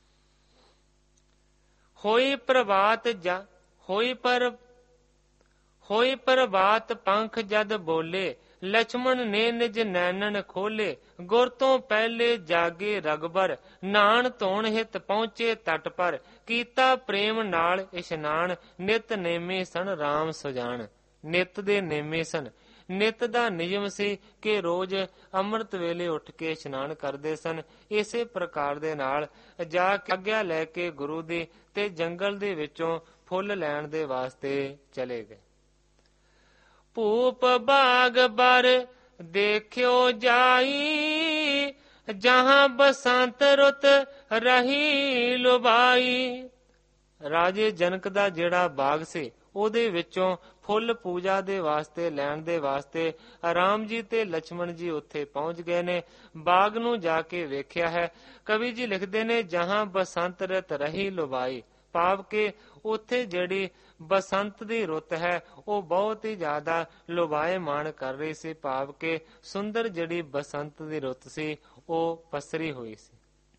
ਹੋਈ ਪ੍ਰਭਾਤ ਜਾ ਹੋਈ ਪਰ ਹੋਈ ਪ੍ਰਭਾਤ ਪੰਖ ਜਦ ਬੋਲੇ ਲਛਮਣ ਨੇ ਨਿਜ ਨੈਣਨ ਖੋਲੇ। ਗੁਰ ਤੋਂ ਪਹਿਲੇ ਜਾਗੇ ਰਗਬਰ ਨਾਣ ਧੋਣ ਹਿਤ ਪਹੁੰਚੇ ਤਟ ਪਰ ਕੀਤਾ ਪ੍ਰੇਮ ਨਾਲ ਇਸ਼ਨਾਨ ਨਿਤ ਨੇਮੇ ਸਨ RAM ਸੁਜਾਨ। ਨਿਤ ਦੇ ਨੇਮੇ ਸਨ। ਨਿਤ ਦਾ ਨਿਯਮ ਸੀ ਕਿ ਰੋਜ਼ ਅੰਮ੍ਰਿਤ ਵੇਲੇ ਉੱਠ ਕੇ ਇਸ਼ਨਾਨ ਕਰਦੇ ਸਨ। ਇਸੇ ਪ੍ਰਕਾਰ ਦੇ ਨਾਲ ਜਾ ਕੇ ਆਗਿਆ ਲੈ ਕੇ ਗੁਰੂ ਦੀ ਤੇ ਜੰਗਲ ਦੇ ਵਿੱਚੋਂ ਫੁੱਲ ਲੈਣ ਦੇ ਵਾਸਤੇ ਚਲੇ ਗਏ। ਭੂਪ ਬਾਗ ਬਰ ਦੇਖਿਓ ਜਾਈ ਜਹਾਂ ਬਸੰਤ ਰੁੱਤ ਰਹੀ ਲੁਬਾਈ। ਰਾਜੇ ਜਨਕ ਦਾ ਜਿਹੜਾ ਬਾਗ ਸੀ ਉਹਦੇ ਵਿੱਚੋਂ ਫੁੱਲ ਪੂਜਾ ਦੇ ਵਾਸਤੇ ਲੈਣ ਦੇ ਵਾਸਤੇ ਰਾਮ ਜੀ ਤੇ ਲਛਮਣ ਜੀ ਉੱਥੇ ਪਹੁੰਚ ਗਏ ਨੇ। ਬਾਗ ਨੂੰ ਜਾ ਕੇ ਵੇਖਿਆ ਹੈ। ਕਵੀ ਜੀ ਲਿਖਦੇ ਨੇ ਜਹਾਂ ਬਸੰਤ ਰੁੱਤ ਰਹੀ ਲੁਬਾਈ, ਭਾਵ ਕਿ ਉੱਥੇ ਜਿਹੜੀ ਬਸੰਤ ਦੀ ਰੁੱਤ ਹੈ ਉਹ ਬਹੁਤ ਹੀ ਜ਼ਿਆਦਾ ਲੁਭਾਇਮਾਨ ਕਰ ਰਹੀ ਸੀ, ਭਾਵ ਕਿ ਸੁੰਦਰ ਜਿਹੜੀ ਬਸੰਤ ਦੀ ਰੁੱਤ ਸੀ ਉਹ ਪਸਰੀ ਹੋਈ ਸੀ।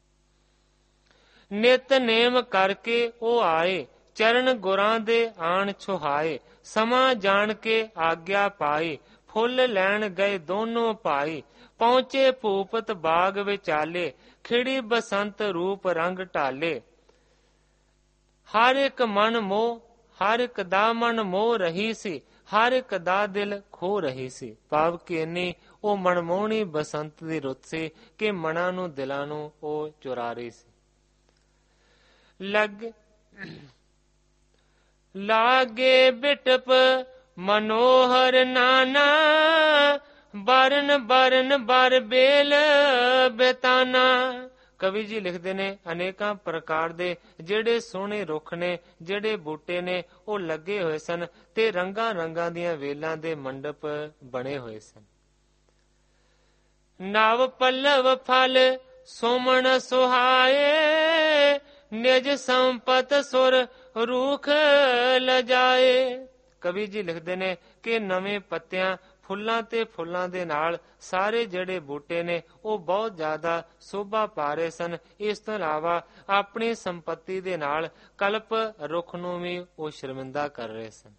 ਨਿਤ ਨੇਮ ਕਰਕੇ ਉਹ ਆਏ ਚਰਨ ਗੁਰਾਂ ਦੇ ਆਣ ਛੁਹਾਏ ਸਮਾਂ ਜਾਣ ਕੇ ਆਗਿਆ ਪਾਈ ਫੁੱਲ ਲੈਣ ਗਏ ਦੋਨੋਂ ਭਾਈ ਪਹੁੰਚੇ ਭੂਪਤ ਬਾਗ ਵਿਚਾਲੇ ਖਿੜੀ ਬਸੰਤ ਰੂਪ ਰੰਗ ਢਾਲੇ। ਹਰ ਇੱਕ ਮਨ ਮੋਹ ਹਰ ਇੱਕ ਦਾ ਮਨ ਮੋਹ ਰਹੀ ਸੀ ਹਰ ਇੱਕ ਦਾ ਦਿਲ ਖੋ ਰਹੀ ਸੀ, ਭਾਵ ਕਿ ਇੰਨੀ ਉਹ ਮਨਮੋਹਣੀ ਬਸੰਤ ਦੀ ਰੁੱਤ ਸੀ ਕਿ ਮਨਾਂ ਨੂੰ ਦਿਲਾਂ ਨੂੰ ਉਹ ਚੁਰਾ ਰਹੀ ਸੀ। ਲੱਗ ਲਾਗੇ ਬਿਟਪ ਮਨੋਹਰ ਨਾਨਾ ਬਰਨ ਬਰਨ ਬਰ ਬੇਲ ਬੇਤਾਨਾ। ਕਵੀ ਜੀ ਲਿਖਦੇ ਨੇ ਅਨੇਕਾਂ ਪ੍ਰਕਾਰ ਦੇ ਜਿਹੜੇ ਸੋਹਣੇ ਰੁੱਖ ਨੇ ਜਿਹੜੇ ਬੂਟੇ ਨੇ ਉਹ ਲੱਗੇ ਹੋਏ ਸਨ ਤੇ ਰੰਗਾਂ ਰੰਗਾਂ ਦੀਆਂ ਵੇਲਾਂ ਦੇ ਮੰਡਪ ਬਣੇ ਹੋਏ ਸਨ। ਨਵ ਪੱਲਵ ਫਲ ਸੋਮਣ ਸੁਹਾਏ ਨਿਜ ਸੰਪਤ ਸੁਰ ਰੂਖ ਲਜਾਏ। ਕਵੀ ਜੀ ਲਿਖਦੇ ਨੇ ਕਿ ਨਵੇਂ ਪੱਤਿਆਂ ਫੁੱਲਾਂ ਤੇ ਫੁੱਲਾਂ ਦੇ ਨਾਲ ਸਾਰੇ ਜਿਹੜੇ ਬੂਟੇ ਨੇ ਉਹ ਬਹੁਤ ਜ਼ਿਆਦਾ ਸ਼ੋਭਾ ਪਾ ਰਹੇ ਸਨ। ਇਸ ਤੋਂ ਇਲਾਵਾ ਆਪਣੀ ਸੰਪત્ਤੀ ਦੇ ਨਾਲ ਕਲਪ ਰੁੱਖ ਨੂੰ ਵੀ ਉਹ ਸ਼ਰਮਿੰਦਾ ਕਰ ਰਹੇ ਸਨ।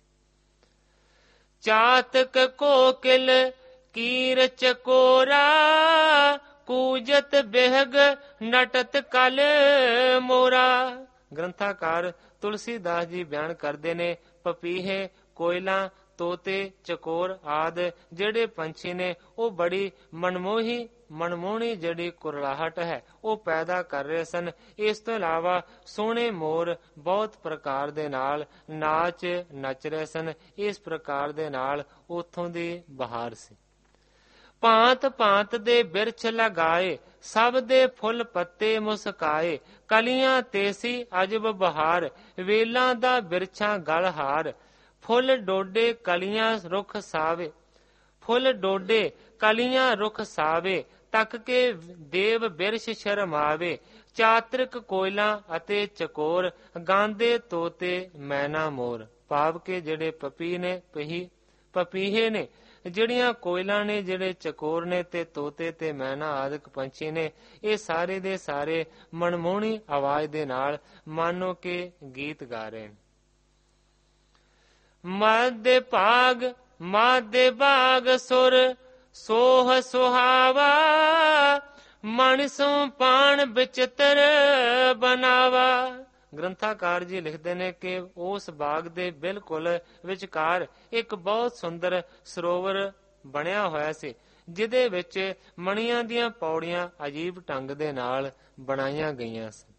ਚਾਤਕ ਕੋਕਿਲ ਕੀਰ ਚਕੋਰਾ ਕੂਜਤ ਬਿਹਗ ਨਟਤ ਕਲ ਮੋਰਾ। ਗ੍ਰੰਥਾਕਾਰ ਤੁਲਸੀਦਾਸ ਜੀ ਬਿਆਨ ਕਰਦੇ ਨੇ ਪਪੀਹੇ ਕੋਇਲਾਂ ਤੋਤੇ ਚਕੋਰ ਆਦਿ ਜਿਹੜੇ ਪੰਛੀ ਨੇ ਉਹ ਬੜੀ ਮਨਮੋਹੀ ਮਨਮੋਹਣੀ ਜਿਹੜੀ ਕੁਰਲਾਹਟ ਹੈ ਉਹ ਪੈਦਾ ਕਰ ਰਹੇ ਸਨ। ਇਸ ਤੋਂ ਇਲਾਵਾ ਸੋਹਣੇ ਮੋਰ ਬਹੁਤ ਪ੍ਰਕਾਰ ਦੇ ਨਾਲ ਨਾਚ ਨੱਚ ਰਹੇ ਸਨ। ਇਸ ਪ੍ਰਕਾਰ ਦੇ ਨਾਲ ਉੱਥੋਂ ਦੀ ਬਹਾਰ ਸੀ। ਭਾਂਤ ਭਾਂਤ ਦੇ ਬਿਰਛ ਲਗਾਏ ਸਭ ਦੇ ਫੁੱਲ ਪੱਤੇ ਮੁਸਕਾਏ ਕਲੀਆਂ ਤੇ ਸੀ ਅਜਬ ਬਹਾਰ ਵੇਲਾਂ ਦਾ ਬਿਰਛਾਂ ਗਲ ਹਾਰ। ਫੁੱਲ ਡੋਡੇ ਕਲੀਆਂ ਰੁੱਖ ਸਾਵੇ ਫੁੱਲ ਡੋਡੇ ਕਲੀਆਂ ਰੁੱਖ ਸਾਵੇ ਤੱਕ ਕੇ ਦੇਵ ਬਿਰਛ ਸ਼ਰਮਾਵੇ। ਚਾਤਰਿਕ ਕੋਇਲਾਂ ਅਤੇ ਚਕੋਰ ਗਾਂਦੇ ਤੋਤੇ ਮੈਨਾ ਮੋਰ, ਭਾਵ ਕਿ ਜਿਹੜੇ ਪਪੀ ਨੇ ਪਹੀ ਪਪੀਹੇ ਨੇ ਜਿਹੜੀਆਂ ਕੋਇਲਾਂ ਨੇ, ਜਿਹੜੇ ਚਕੋਰ ਨੇ ਤੇ ਤੋਤੇ ਤੇ ਮੈਨਾ ਆਦਿਕ ਪੰਛੀ ਨੇ, ਇਹ ਸਾਰੇ ਦੇ ਸਾਰੇ ਮਨਮੋਹਣੀ ਆਵਾਜ਼ ਦੇ ਨਾਲ ਮਾਨੋ ਕਿ ਗੀਤ ਗਾ ਰਹੇ ਨੇ। ਮਧਿ ਭਾਗ ਮਾਧੇ ਬਾਗ ਸੁਰ ਸੋਹ ਸੁਹਾਵਾ, ਮਨ ਸੋ ਪਾਣ ਵਿਚਿਤਰ ਬਨਾਵਾ। ਗ੍ਰੰਥਾਕਾਰ ਜੀ ਲਿਖਦੇ ਨੇ ਕਿ ਉਸ ਬਾਗ ਦੇ ਬਿਲਕੁਲ ਵਿਚਕਾਰ ਇੱਕ ਬਹੁਤ ਸੁੰਦਰ ਸਰੋਵਰ ਬਣਿਆ ਹੋਇਆ ਸੀ, ਜਿਹਦੇ ਵਿੱਚ ਮਣੀਆਂ ਦੀਆਂ ਪੌੜੀਆਂ ਅਜੀਬ ਢੰਗ ਦੇ ਨਾਲ ਬਣਾਈਆਂ ਗਈਆਂ ਸਨ।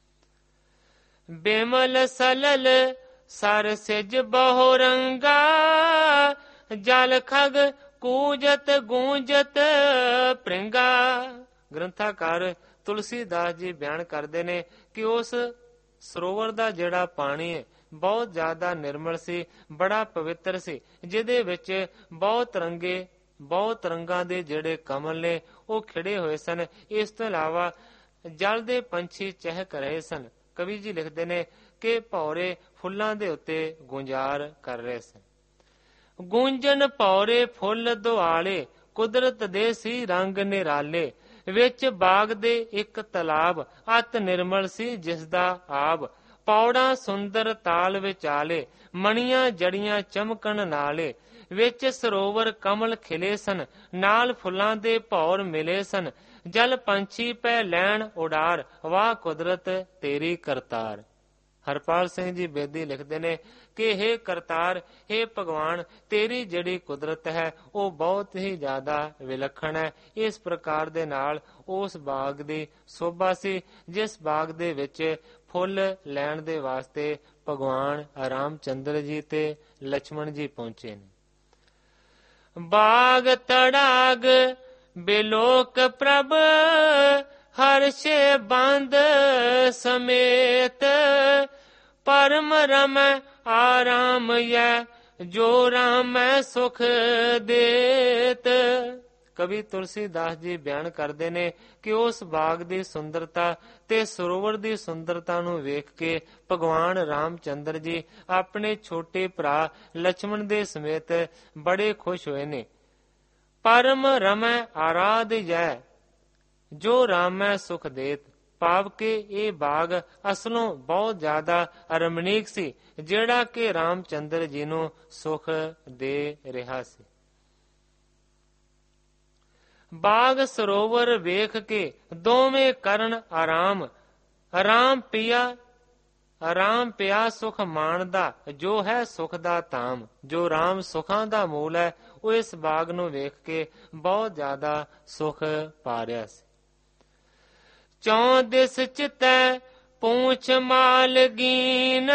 ਬੇਮਲ ਸਲਲ ਸਰ ਸਿਜ ਬਹੁ ਰੰਗਾ, ਜਲ ਖਗ ਕੂਜਤ ਗੂੰਜਤ ਪ੍ਰਿੰਗਾ। ਗ੍ਰੰਥਾਕਾਰ ਤੁਲਸੀਦਾਸ ਜੀ ਬਿਆਨ ਕਰਦੇ ਨੇ ਕਿ ਉਸ ਸਰੋਵਰ ਦਾ ਜਿਹੜਾ ਪਾਣੀ ਹੈ ਬਹੁਤ ਜ਼ਿਆਦਾ ਨਿਰਮਲ ਸੀ, ਬੜਾ ਪਵਿੱਤਰ ਸੀ, ਜਿਹਦੇ ਵਿੱਚ ਬਹੁਤ ਰੰਗੇ ਬਹੁਤ ਰੰਗਾਂ ਦੇ ਜਿਹੜੇ ਕਮਲ ਨੇ ਉਹ ਖਿੜੇ ਹੋਏ ਸਨ। ਇਸ ਤੋਂ ਇਲਾਵਾ ਜਲ ਦੇ ਪੰਛੀ ਚਹਿਕ ਰਹੇ ਸਨ। ਕਵੀ ਜੀ ਲਿਖਦੇ ਨੇ ਕਿ ਭੌਰੇ ਫੁੱਲਾਂ ਦੇ ਉੱਤੇ ਗੁੰਜਾਰ ਕਰ ਰਹੇ ਸਨ। ਗੂੰਜਨ ਭੌਰੇ ਫੁੱਲ ਦੁਆਲੇ, ਕੁਦਰਤ ਦੇ ਸੀ ਰੰਗ ਨਿਰਾਲੇ। ਵਿੱਚ ਬਾਗ ਦੇ ਇੱਕ ਤਲਾਬ ਅਤ ਨਿਰਮਲ ਸੀ, ਜਿਸ ਦਾ ਆਬ ਪੌੜਾਂ ਸੁੰਦਰ ਤਾਲ ਵਿਚਾਲੇ, ਮਣੀਆਂ ਜੜੀਆਂ ਚਮਕਣ ਨਾਲੇ। ਵਿੱਚ ਸਰੋਵਰ ਕਮਲ ਖਿਲੇ ਸਨ, ਨਾਲ ਫੁੱਲਾਂ ਦੇ ਭੌਰ ਮਿਲੇ ਸਨ। ਜਲ ਪੰਛੀ ਪੈ ਲੈਣ ਉਡਾਰ, ਵਾਹ ਕੁਦਰਤ ਤੇਰੀ ਕਰਤਾਰ। ਹਰਪਾਲ ਸਿੰਘ ਜੀ ਬੇਦੀ ਲਿਖਦੇ ਨੇ ਕਿ ਹੇ ਕਰਤਾਰ, ਹੇ ਭਗਵਾਨ, ਤੇਰੀ ਜਿਹੜੀ ਕੁਦਰਤ ਹੈ ਉਹ ਬਹੁਤ ਹੀ ਜ਼ਿਆਦਾ ਵਿਲੱਖਣ ਹੈ। ਇਸ ਪ੍ਰਕਾਰ ਦੇ ਨਾਲ ਉਸ ਬਾਗ ਦੀ ਸ਼ੋਭਾ ਸੀ, ਜਿਸ ਬਾਗ ਦੇ ਵਿੱਚ ਫੁੱਲ ਲੈਣ ਦੇ ਵਾਸਤੇ ਭਗਵਾਨ ਰਾਮ ਚੰਦਰ ਜੀ ਤੇ ਲక్ష్మణ ਜੀ ਪਹੁੰਚੇ ਨੇ। ਬਾਗ ਤੜਾਗ ਬਿਲੋਕ ਪ੍ਰਭ, ਹਰਸ਼ੇ ਬੰਦ ਸਮੇਤ। ਪਰਮ ਰਮੈ ਆਰਾਮ ਯੈ, ਜੋ ਰਾਮੈ ਸੁਖ ਦੇਤ। ਕਵੀ ਤੁਲਸੀਦਾਸ ਜੀ ਬਿਆਨ ਕਰਦੇ ਨੇ ਕਿ ਉਸ ਬਾਗ ਦੀ ਸੁੰਦਰਤਾ ਤੇ ਸਰੋਵਰ ਦੀ ਸੁੰਦਰਤਾ ਨੂੰ ਵੇਖ ਕੇ ਭਗਵਾਨ ਰਾਮ ਚੰਦਰ ਜੀ ਆਪਣੇ ਛੋਟੇ ਭਰਾ ਲక్ష్మణ ਦੇ ਸਮੇਤ ਬੜੇ ਖੁਸ਼ ਹੋਏ ਨੇ। ਪਰਮ ਰਮੈ ਆਰਾਧ ਜੈ, ਜੋ ਰਾਮੈ ਸੁਖ ਦੇਤ। ਭਾਵ ਕਿ ਇਹ ਬਾਗ ਅਸਲੋਂ ਬਹੁਤ ਜ਼ਿਆਦਾ ਰਮਣੀਕ ਸੀ, ਜਿਹੜਾ ਕਿ ਰਾਮ ਚੰਦਰ ਜੀ ਨੂੰ ਸੁਖ ਦੇ ਰਿਹਾ ਸੀ। ਬਾਗ ਸਰੋਵਰ ਵੇਖ ਕੇ ਦੋਵੇਂ ਕਰਨ ਆਰਾਮ, ਆਰਾਮ ਪਿਆ ਆਰਾਮ ਪਿਆ ਸੁਖ ਮਾਣਦਾ, ਜੋ ਹੈ ਸੁਖ ਦਾ ਧਾਮ। ਜੋ ਰਾਮ ਸੁਖਾਂ ਦਾ ਮੂਲ ਹੈ, ਉਹ ਇਸ ਬਾਗ ਨੂੰ ਵੇਖ ਕੇ ਬਹੁਤ ਜ਼ਿਆਦਾ ਸੁਖ ਪਾ ਰਿਹਾ ਸੀ। ਚੌ ਦਿਸ ਚਿਤੈ ਪੂਛ ਮਾਲਗੀਨ,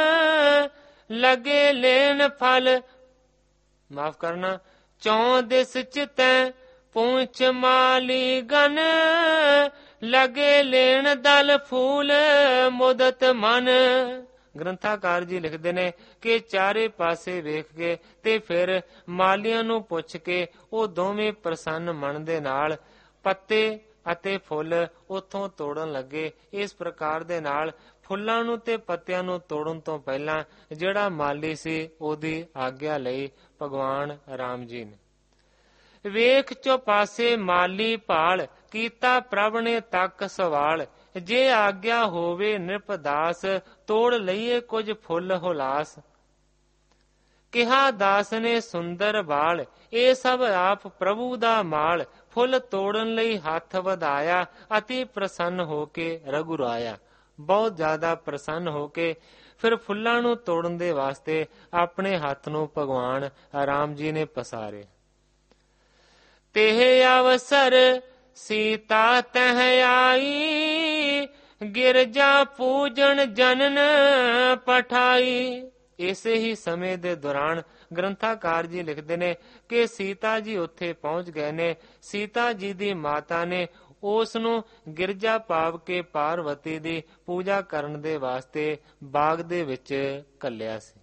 ਲਗੇ ਲੈਣ ਫਲ ਮਾਫ ਕਰਨਾ ਚੌ ਦਿਸ ਚਿਤੈ ਪੂਛ ਮਾਲੀ ਗਨ, ਲਗੇ ਲੈਣ ਦਲ ਫੂਲ ਮੁਦਤ ਮਨ। ਗ੍ਰੰਥਾਕਾਰ ਜੀ ਲਿਖਦੇ ਨੇ ਕਿ ਚਾਰੇ ਪਾਸੇ ਵੇਖ ਕੇ ਤੇ ਫਿਰ ਮਾਲੀਆਂ ਨੂੰ ਪੁੱਛ ਕੇ ਉਹ ਦੋਵੇਂ ਪ੍ਰਸੰਨ ਮਨ ਦੇ ਨਾਲ ਪੱਤੇ ਅਤੇ ਫੁੱਲ ਉੱਥੋਂ ਤੋੜਨ ਲੱਗੇ। ਇਸ ਪ੍ਰਕਾਰ ਦੇ ਨਾਲ ਫੁੱਲਾਂ ਨੂੰ ਤੇ ਪੱਤਿਆਂ ਨੂੰ ਤੋੜਨ ਤੋਂ ਪਹਿਲਾਂ ਜਿਹੜਾ ਮਾਲੀ ਸੀ ਉਹਦੀ ਆਗਿਆ ਲਈ ਭਗਵਾਨ ਰਾਮ ਜੀ ਨੇ। ਵੇਖ ਚੌਪਾਸੇ ਮਾਲੀ ਭਾਲ, ਕੀਤਾ ਪ੍ਰਭ ਨੇ ਤੱਕ ਸਵਾਲ। ਜੇ ਆਗਿਆ ਹੋਵੇ ਨਿਰਪਦਾਸ, ਤੋੜ ਲਈਏ ਕੁਝ ਫੁੱਲ ਹੁਲਾਸ। ਕਿਹਾ ਦਾਸ ਨੇ ਸੁੰਦਰ ਬਾਲ, ਇਹ ਸਭ ਆਪ ਪ੍ਰਭੂ ਦਾ ਮਾਲ। ਫੁੱਲ ਤੋੜਨ ਲਈ ਹੱਥ ਵਧਾਇਆ, ਅਤੀ ਪ੍ਰਸੰਨ ਹੋ ਕੇ ਰਘੁਰਾਇਆ। ਬਹੁਤ ਜ਼ਿਆਦਾ ਪ੍ਰਸੰਨ ਹੋ ਕੇ ਫਿਰ ਫੁੱਲਾਂ ਨੂੰ ਤੋੜਨ ਦੇ ਵਾਸਤੇ ਆਪਣੇ ਹੱਥ ਨੂੰ ਭਗਵਾਨ ਰਾਮ ਜੀ ਨੇ ਪਸਾਰੇ। ਤੇਹ ਅਵਸਰ ਸੀਤਾ ਤਹ ਆਈ, ਗਿਰਜਾ ਪੂਜਨ ਜਨਨ ਪਠਾਈ। ਇਸੇ ਹੀ ਸਮੇਂ ਦੇ ਦੌਰਾਨ ਗ੍ਰੰਥਾਕਾਰ ਜੀ ਲਿਖਦੇ ਨੇ ਕਿ ਸੀਤਾ ਜੀ ਉੱਥੇ ਪਹੁੰਚ ਗਏ ਨੇ। ਸੀਤਾ ਜੀ ਦੀ ਮਾਤਾ ਨੇ ਉਸ ਨੂੰ ਗਿਰਜਾ ਪਾਵ ਕੇ ਪਾਰਵਤੀ ਦੀ ਪੂਜਾ ਕਰਨ ਦੇ ਵਾਸਤੇ ਬਾਗ ਦੇ ਵਿੱਚ ਘੱਲਿਆ ਸੀ।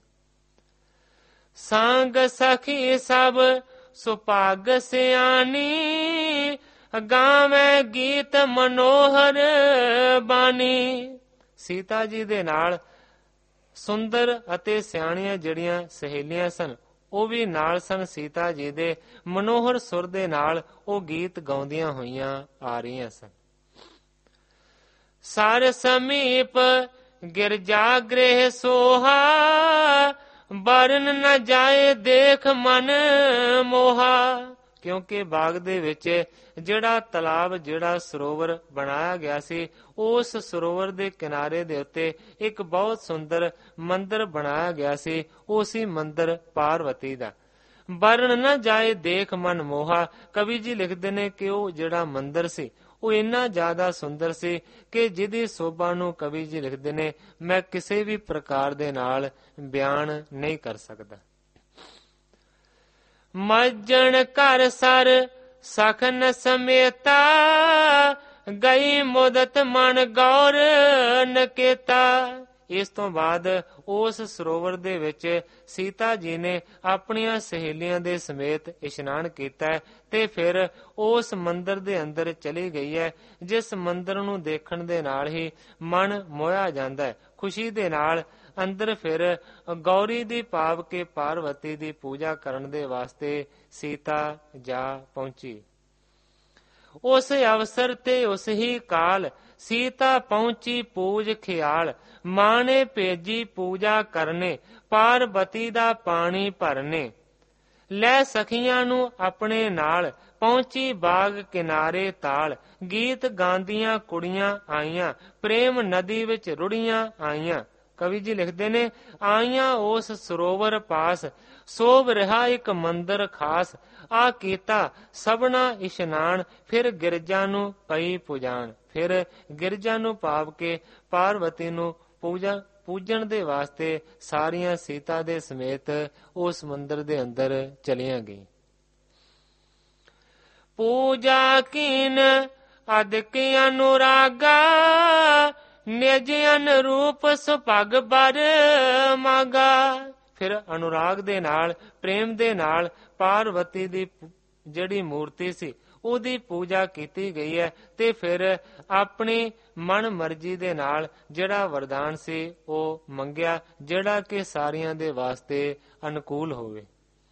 ਸੰਗ ਸਖੀ ਸਭ ਸੁਭਾਗ ਸਿਆਣੀ, ਗਾਵੇਂ ਗੀਤ ਮਨੋਹਰ ਬਾਣੀ। ਸੀਤਾ ਜੀ ਦੇ ਨਾਲ ਸੁੰਦਰ ਅਤੇ ਸਿਆਣੀਆਂ ਜਿਹੜੀਆਂ ਸਹੇਲੀਆਂ ਸਨ ਉਹ ਵੀ ਨਾਲ ਸਨ ਸੀਤਾ ਜੀ ਦੇ। ਮਨੋਹਰ ਸੁਰ ਦੇ ਨਾਲ ਉਹ ਗੀਤ ਗਾਉਂਦੀਆਂ ਹੋਈਆਂ ਆ ਰਹੀਆਂ ਸਨ। ਸਰ ਸਮੀਪ ਗਿਰਜਾ ਗ੍ਰਹਿ ਸੋਹਾ, ਬਰਨ ਨ ਜਾਏ ਦੇਖ ਮਨ ਮੋਹਾ। ਕਿਉਂਕਿ ਬਾਗ ਦੇ ਵਿੱਚ ਜਿਹੜਾ ਤਲਾਬ, ਜਿਹੜਾ ਸਰੋਵਰ ਬਣਾਇਆ ਗਿਆ ਸੀ, ਉਸ ਸਰੋਵਰ ਦੇ ਕਿਨਾਰੇ ਦੇ ਉੱਤੇ ਇੱਕ ਬਹੁਤ ਸੁੰਦਰ ਮੰਦਿਰ ਬਣਾਇਆ ਗਿਆ ਸੀ। ਉਹ ਸੀ ਮੰਦਿਰ ਪਾਰਵਤੀ ਦਾ। ਬਰਨ ਨਾ ਜਾਏ ਦੇਖ ਮਨ ਮੋਹਾ। ਕਵੀ ਜੀ ਲਿਖਦੇ ਨੇ ਕਿ ਉਹ ਜਿਹੜਾ ਮੰਦਿਰ ਸੀ ਉਹ ਇੰਨਾ ਜ਼ਿਆਦਾ ਸੁੰਦਰ ਸੀ ਕਿ ਜਿਹਦੀ ਸੋਭਾ ਨੂੰ ਕਵੀ ਜੀ ਲਿਖਦੇ ਨੇ ਮੈਂ ਕਿਸੇ ਵੀ ਪ੍ਰਕਾਰ ਦੇ ਨਾਲ ਬਿਆਨ ਨਹੀਂ ਕਰ ਸਕਦਾ। ਮੱਜਣ ਘਰ ਸਰ ਸਖਨ ਸਮੇਤਾ, ਗਈ ਮੁਦਤ ਮਨ ਗੌਰ ਨਕੇਤਾ। ਇਸ ਤੋਂ ਬਾਅਦ ਉਸ ਸਰੋਵਰ ਦੇ ਵਿੱਚ ਸੀਤਾ ਜੀ ਨੇ ਆਪਣੀਆਂ ਸਹੇਲੀਆਂ ਦੇ ਸਮੇਤ ਇਸ਼ਨਾਨ ਕੀਤਾ ਤੇ ਫਿਰ ਉਸ ਮੰਦਿਰ ਦੇ ਅੰਦਰ ਚਲੀ ਗਈ ਹੈ, ਜਿਸ ਮੰਦਿਰ ਨੂੰ ਦੇਖਣ ਦੇ ਨਾਲ ਹੀ ਮਨ ਮੋਹਿਆ ਜਾਂਦਾ ਹੈ। ਖੁਸ਼ੀ ਦੇ ਨਾਲ ਅੰਦਰ ਫਿਰ ਗੌਰੀ ਦੀ ਭਾਵ ਕੇ ਪਾਰਵਤੀ ਦੀ ਪੂਜਾ ਕਰਨ ਦੇ ਵਾਸਤੇ ਸੀਤਾ ਜਾ ਪਹੁੰਚੀ। ਉਸ ਅਵਸਰ ਤੇ ਉਸ ਹੀ ਕਾਲ ਸੀਤਾ ਪਹੁੰਚੀ ਪੂਜ ਖਿਆਲ, ਮਾਂ ਨੇ ਭੇਜੀ ਪੂਜਾ ਕਰਨੇ, ਪਾਰਵਤੀ ਦਾ ਪਾਣੀ ਭਰਨੇ। ਲੈ ਸਖੀਆਂ ਨੂੰ ਆਪਣੇ ਨਾਲ, ਪਹੁੰਚੀ ਬਾਗ ਕਿਨਾਰੇ ਤਾਲ। ਗੀਤ ਗਾਉਂਦੀਆਂ ਕੁੜੀਆਂ ਆਈਆਂ, ਪ੍ਰੇਮ ਨਦੀ ਵਿੱਚ ਰੁੜੀਆਂ ਆਈਆਂ। ਕਵੀ ਜੀ ਲਿਖਦੇ ਨੇ ਆਈਆਂ ਉਸ ਸਰੋਵਰ ਪਾਸ, ਸੋਭ ਰਿਹਾ ਇੱਕ ਮੰਦਰ ਖਾਸ। ਆ ਕੀਤਾ ਸਭਨਾ ਇਸ਼ਨਾਨ, ਫਿਰ ਗਿਰਜਾ ਨੂੰ ਪਈ ਪੁਜਾਨ। ਫਿਰ ਗਿਰਜਾ ਨੂੰ ਭਾਵ ਕੇ ਪਾਰਵਤੀ ਨੂੰ ਪੂਜਾ ਪੂਜਣ ਦੇ ਵਾਸਤੇ ਸਾਰੀਆਂ ਸੀਤਾ ਦੇ ਸਮੇਤ ਉਸ ਮੰਦਰ ਦੇ ਅੰਦਰ ਚਲੀਆਂ ਗਈ। ਪੂਜਾ ਕੀਨ ਅਦਿਕ ਅਨੁਰਾਗਾ, ਨਿਜ ਅਨਰੂਪ ਸੁਭਗ ਬਰ ਮਾਗਾ। ਫਿਰ ਅਨੁਰਾਗ ਦੇ ਨਾਲ, ਪ੍ਰੇਮ ਦੇ ਨਾਲ ਪਾਰਵਤੀ ਦੀ ਜਿਹੜੀ ਮੂਰਤੀ ਸੀ ਉਹਦੀ ਪੂਜਾ ਕੀਤੀ ਗਈ ਹੈ ਤੇ ਫਿਰ ਆਪਣੀ ਮਨ ਮਰਜ਼ੀ ਦੇ ਨਾਲ ਜਿਹੜਾ ਵਰਦਾਨ ਸੀ ਉਹ ਮੰਗਿਆ, ਜਿਹੜਾ ਕਿ ਸਾਰਿਆਂ ਦੇ ਵਾਸਤੇ ਅਨੁਕੂਲ ਹੋਵੇ।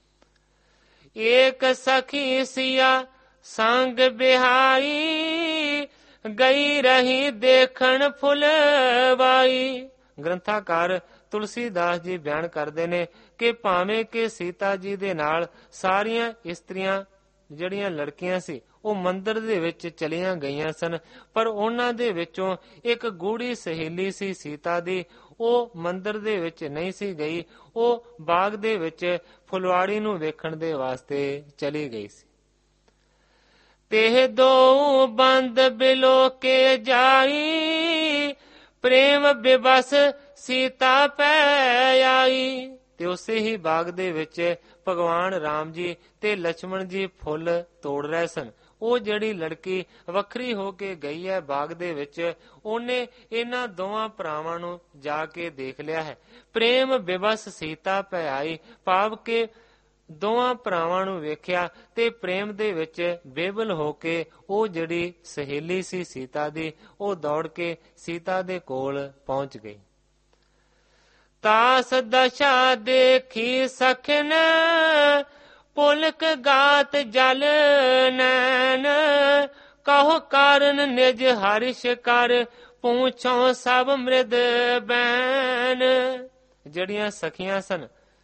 ਏਕ ਸਖੀ ਸਿਆ ਸੰਗ ਬਿਹਾਈ, ਗਈ ਰਹੀ ਦੇਖਣ ਫੁਲਵਾਈ। ਗ੍ਰੰਥਾਕਾਰ ਤੁਲਸੀਦਾਸ ਜੀ ਬਿਆਨ ਕਰਦੇ ਨੇ ਕਿ ਭਾਵੇਂ ਕਿ ਸੀਤਾ ਜੀ ਦੇ ਨਾਲ ਸਾਰੀਆਂ ਇਸਤਰੀਆਂ ਜਿਹੜੀਆਂ ਲੜਕੀਆਂ ਸੀ ਉਹ ਮੰਦਿਰ ਦੇ ਵਿੱਚ ਚਲੀਆਂ ਗਈਆਂ ਸਨ, ਪਰ ਉਹਨਾਂ ਦੇ ਵਿੱਚੋਂ ਇੱਕ ਗੂੜੀ ਸਹੇਲੀ ਸੀ ਸੀਤਾ ਦੀ, ਉਹ ਮੰਦਿਰ ਦੇ ਵਿੱਚ ਨਹੀਂ ਸੀ ਗਈ। ਉਹ ਬਾਗ ਦੇ ਵਿੱਚ ਫੁਲਵਾੜੀ ਨੂੰ ਵੇਖਣ ਦੇ ਵਾਸਤੇ ਚਲੀ ਗਈ ਸੀ। ਤੇ ਦੋ ਬੰਦ ਬਿਲੋ ਕੇ ਜਾਈ, ਪ੍ਰੇਮ ਬਿਵਸ ਸੀਤਾ ਪੈ ਆਈ। ਤੇ ਉਸੇ ਹੀ ਬਾਗ ਦੇ ਵਿੱਚ ਭਗਵਾਨ ਰਾਮ ਜੀ ਤੇ ਲక్ష్మణ ਜੀ ਫੁੱਲ ਤੋੜ ਰਹੇ ਸਨ। ਉਹ ਜਿਹੜੀ ਲੜਕੀ ਵੱਖਰੀ ਹੋ ਕੇ ਗਈ ਹੈ ਬਾਗ ਦੇ ਵਿੱਚ, ਉਹਨੇ ਇਹਨਾਂ ਦੋਵਾਂ ਭਰਾਵਾਂ ਨੂੰ ਜਾ ਕੇ ਦੇਖ ਲਿਆ ਹੈ। ਪ੍ਰੇਮ ਬਿਵਸ ਸੀਤਾ ਪੈ ਆਈ ਭਾਵ ਕਿ ਦੋਵਾਂ ਭਰਾਵਾਂ ਨੂੰ ਵੇਖਿਆ ਤੇ ਪ੍ਰੇਮ ਦੇ ਵਿੱਚ ਬੇਵਲ ਹੋ ਕੇ ਉਹ ਜਿਹੜੀ ਸਹੇਲੀ ਸੀ ਸੀਤਾ ਦੀ, ਉਹ ਦੌੜ ਕੇ ਸੀਤਾ ਦੇ ਕੋਲ ਪਹੁੰਚ ਗਈ। ਤਾਸ ਦਸ਼ਾ ਦੇਖੀ ਸਖਨ, ਪੁਲਕ ਗਾਤ ਜਲ ਨੈਣ। ਕਹੋ ਕਾਰਨ ਨਿਜ ਹਰਿਸ਼ ਕਰ, ਪੂਛੋ ਸਭ ਮ੍ਰਿਦ ਬੈਨ। ਜਿਹੜੀਆਂ ਸਖੀਆਂ ਸਨ,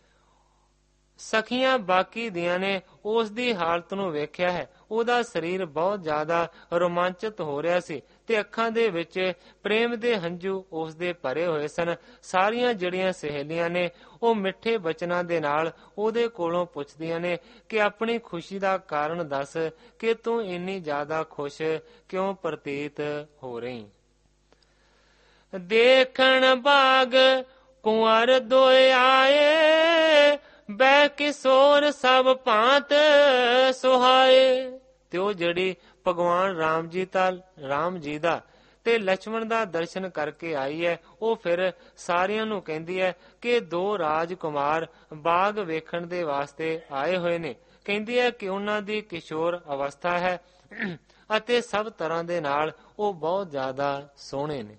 ਸਖੀਆਂ ਬਾਕੀ ਦੀਆਂ ਨੇ ਉਸ ਦੀ ਹਾਲਤ ਨੂੰ ਵੇਖਿਆ ਹੈ। ਉਹਦਾ ਸਰੀਰ ਬਹੁਤ ਜ਼ਿਆਦਾ ਰੋਮਾਂਚਿਤ ਹੋ ਰਿਹਾ ਸੀ ਤੇ ਅੱਖਾਂ ਦੇ ਵਿੱਚ ਪ੍ਰੇਮ ਦੇ ਹੰਝੂ ਉਸ ਦੇ ਭਰੇ ਹੋਏ ਸਨ। ਸਾਰੀਆਂ ਜਿਹੜੀਆਂ ਸਹੇਲੀਆਂ ਨੇ ਉਹ ਮਿੱਠੇ ਬਚਨਾਂ ਦੇ ਨਾਲ ਉਹਦੇ ਕੋਲੋਂ ਪੁੱਛਦੀਆਂ ਨੇ ਕਿ ਆਪਣੀ ਖੁਸ਼ੀ ਦਾ ਕਾਰਨ ਦੱਸ ਕਿ ਤੂੰ ਇੰਨੀ ਜ਼ਿਆਦਾ ਖੁਸ਼ ਕਿਉਂ ਪ੍ਰਤੀਤ ਹੋ ਰਹੀ। ਦੇਖਣ ਬਾਗ ਕੁੰਵਰ ਦੋਏ ਆਏ, ਬੈ ਕਿਸ਼ੋਰ ਸਭ ਭਾਂਤ ਸੁਹਾਏ। ਤੇ ਉਹ ਜਿਹੜੀ ਭਗਵਾਨ ਰਾਮ ਜੀ ਦਾ ਰਾਮ ਜੀ ਦਾ ਤੇ ਲక్ష్మణ ਦਾ ਦਰਸ਼ਨ ਕਰਕੇ ਆਈ ਹੈ, ਉਹ ਫਿਰ ਸਾਰਿਆਂ ਨੂੰ ਕਹਿੰਦੀ ਹੈ ਕਿ ਦੋ ਰਾਜਕੁਮਾਰ ਬਾਗ ਵੇਖਣ ਦੇ ਵਾਸਤੇ ਆਏ ਹੋਏ ਨੇ। ਕਹਿੰਦੀ ਹੈ ਕਿ ਉਹਨਾਂ ਦੀ ਕਿਸ਼ੋਰ ਅਵਸਥਾ ਹੈ ਅਤੇ ਸਭ ਤਰ੍ਹਾਂ ਦੇ ਨਾਲ ਉਹ ਬਹੁਤ ਜ਼ਿਆਦਾ ਸੋਹਣੇ ਨੇ।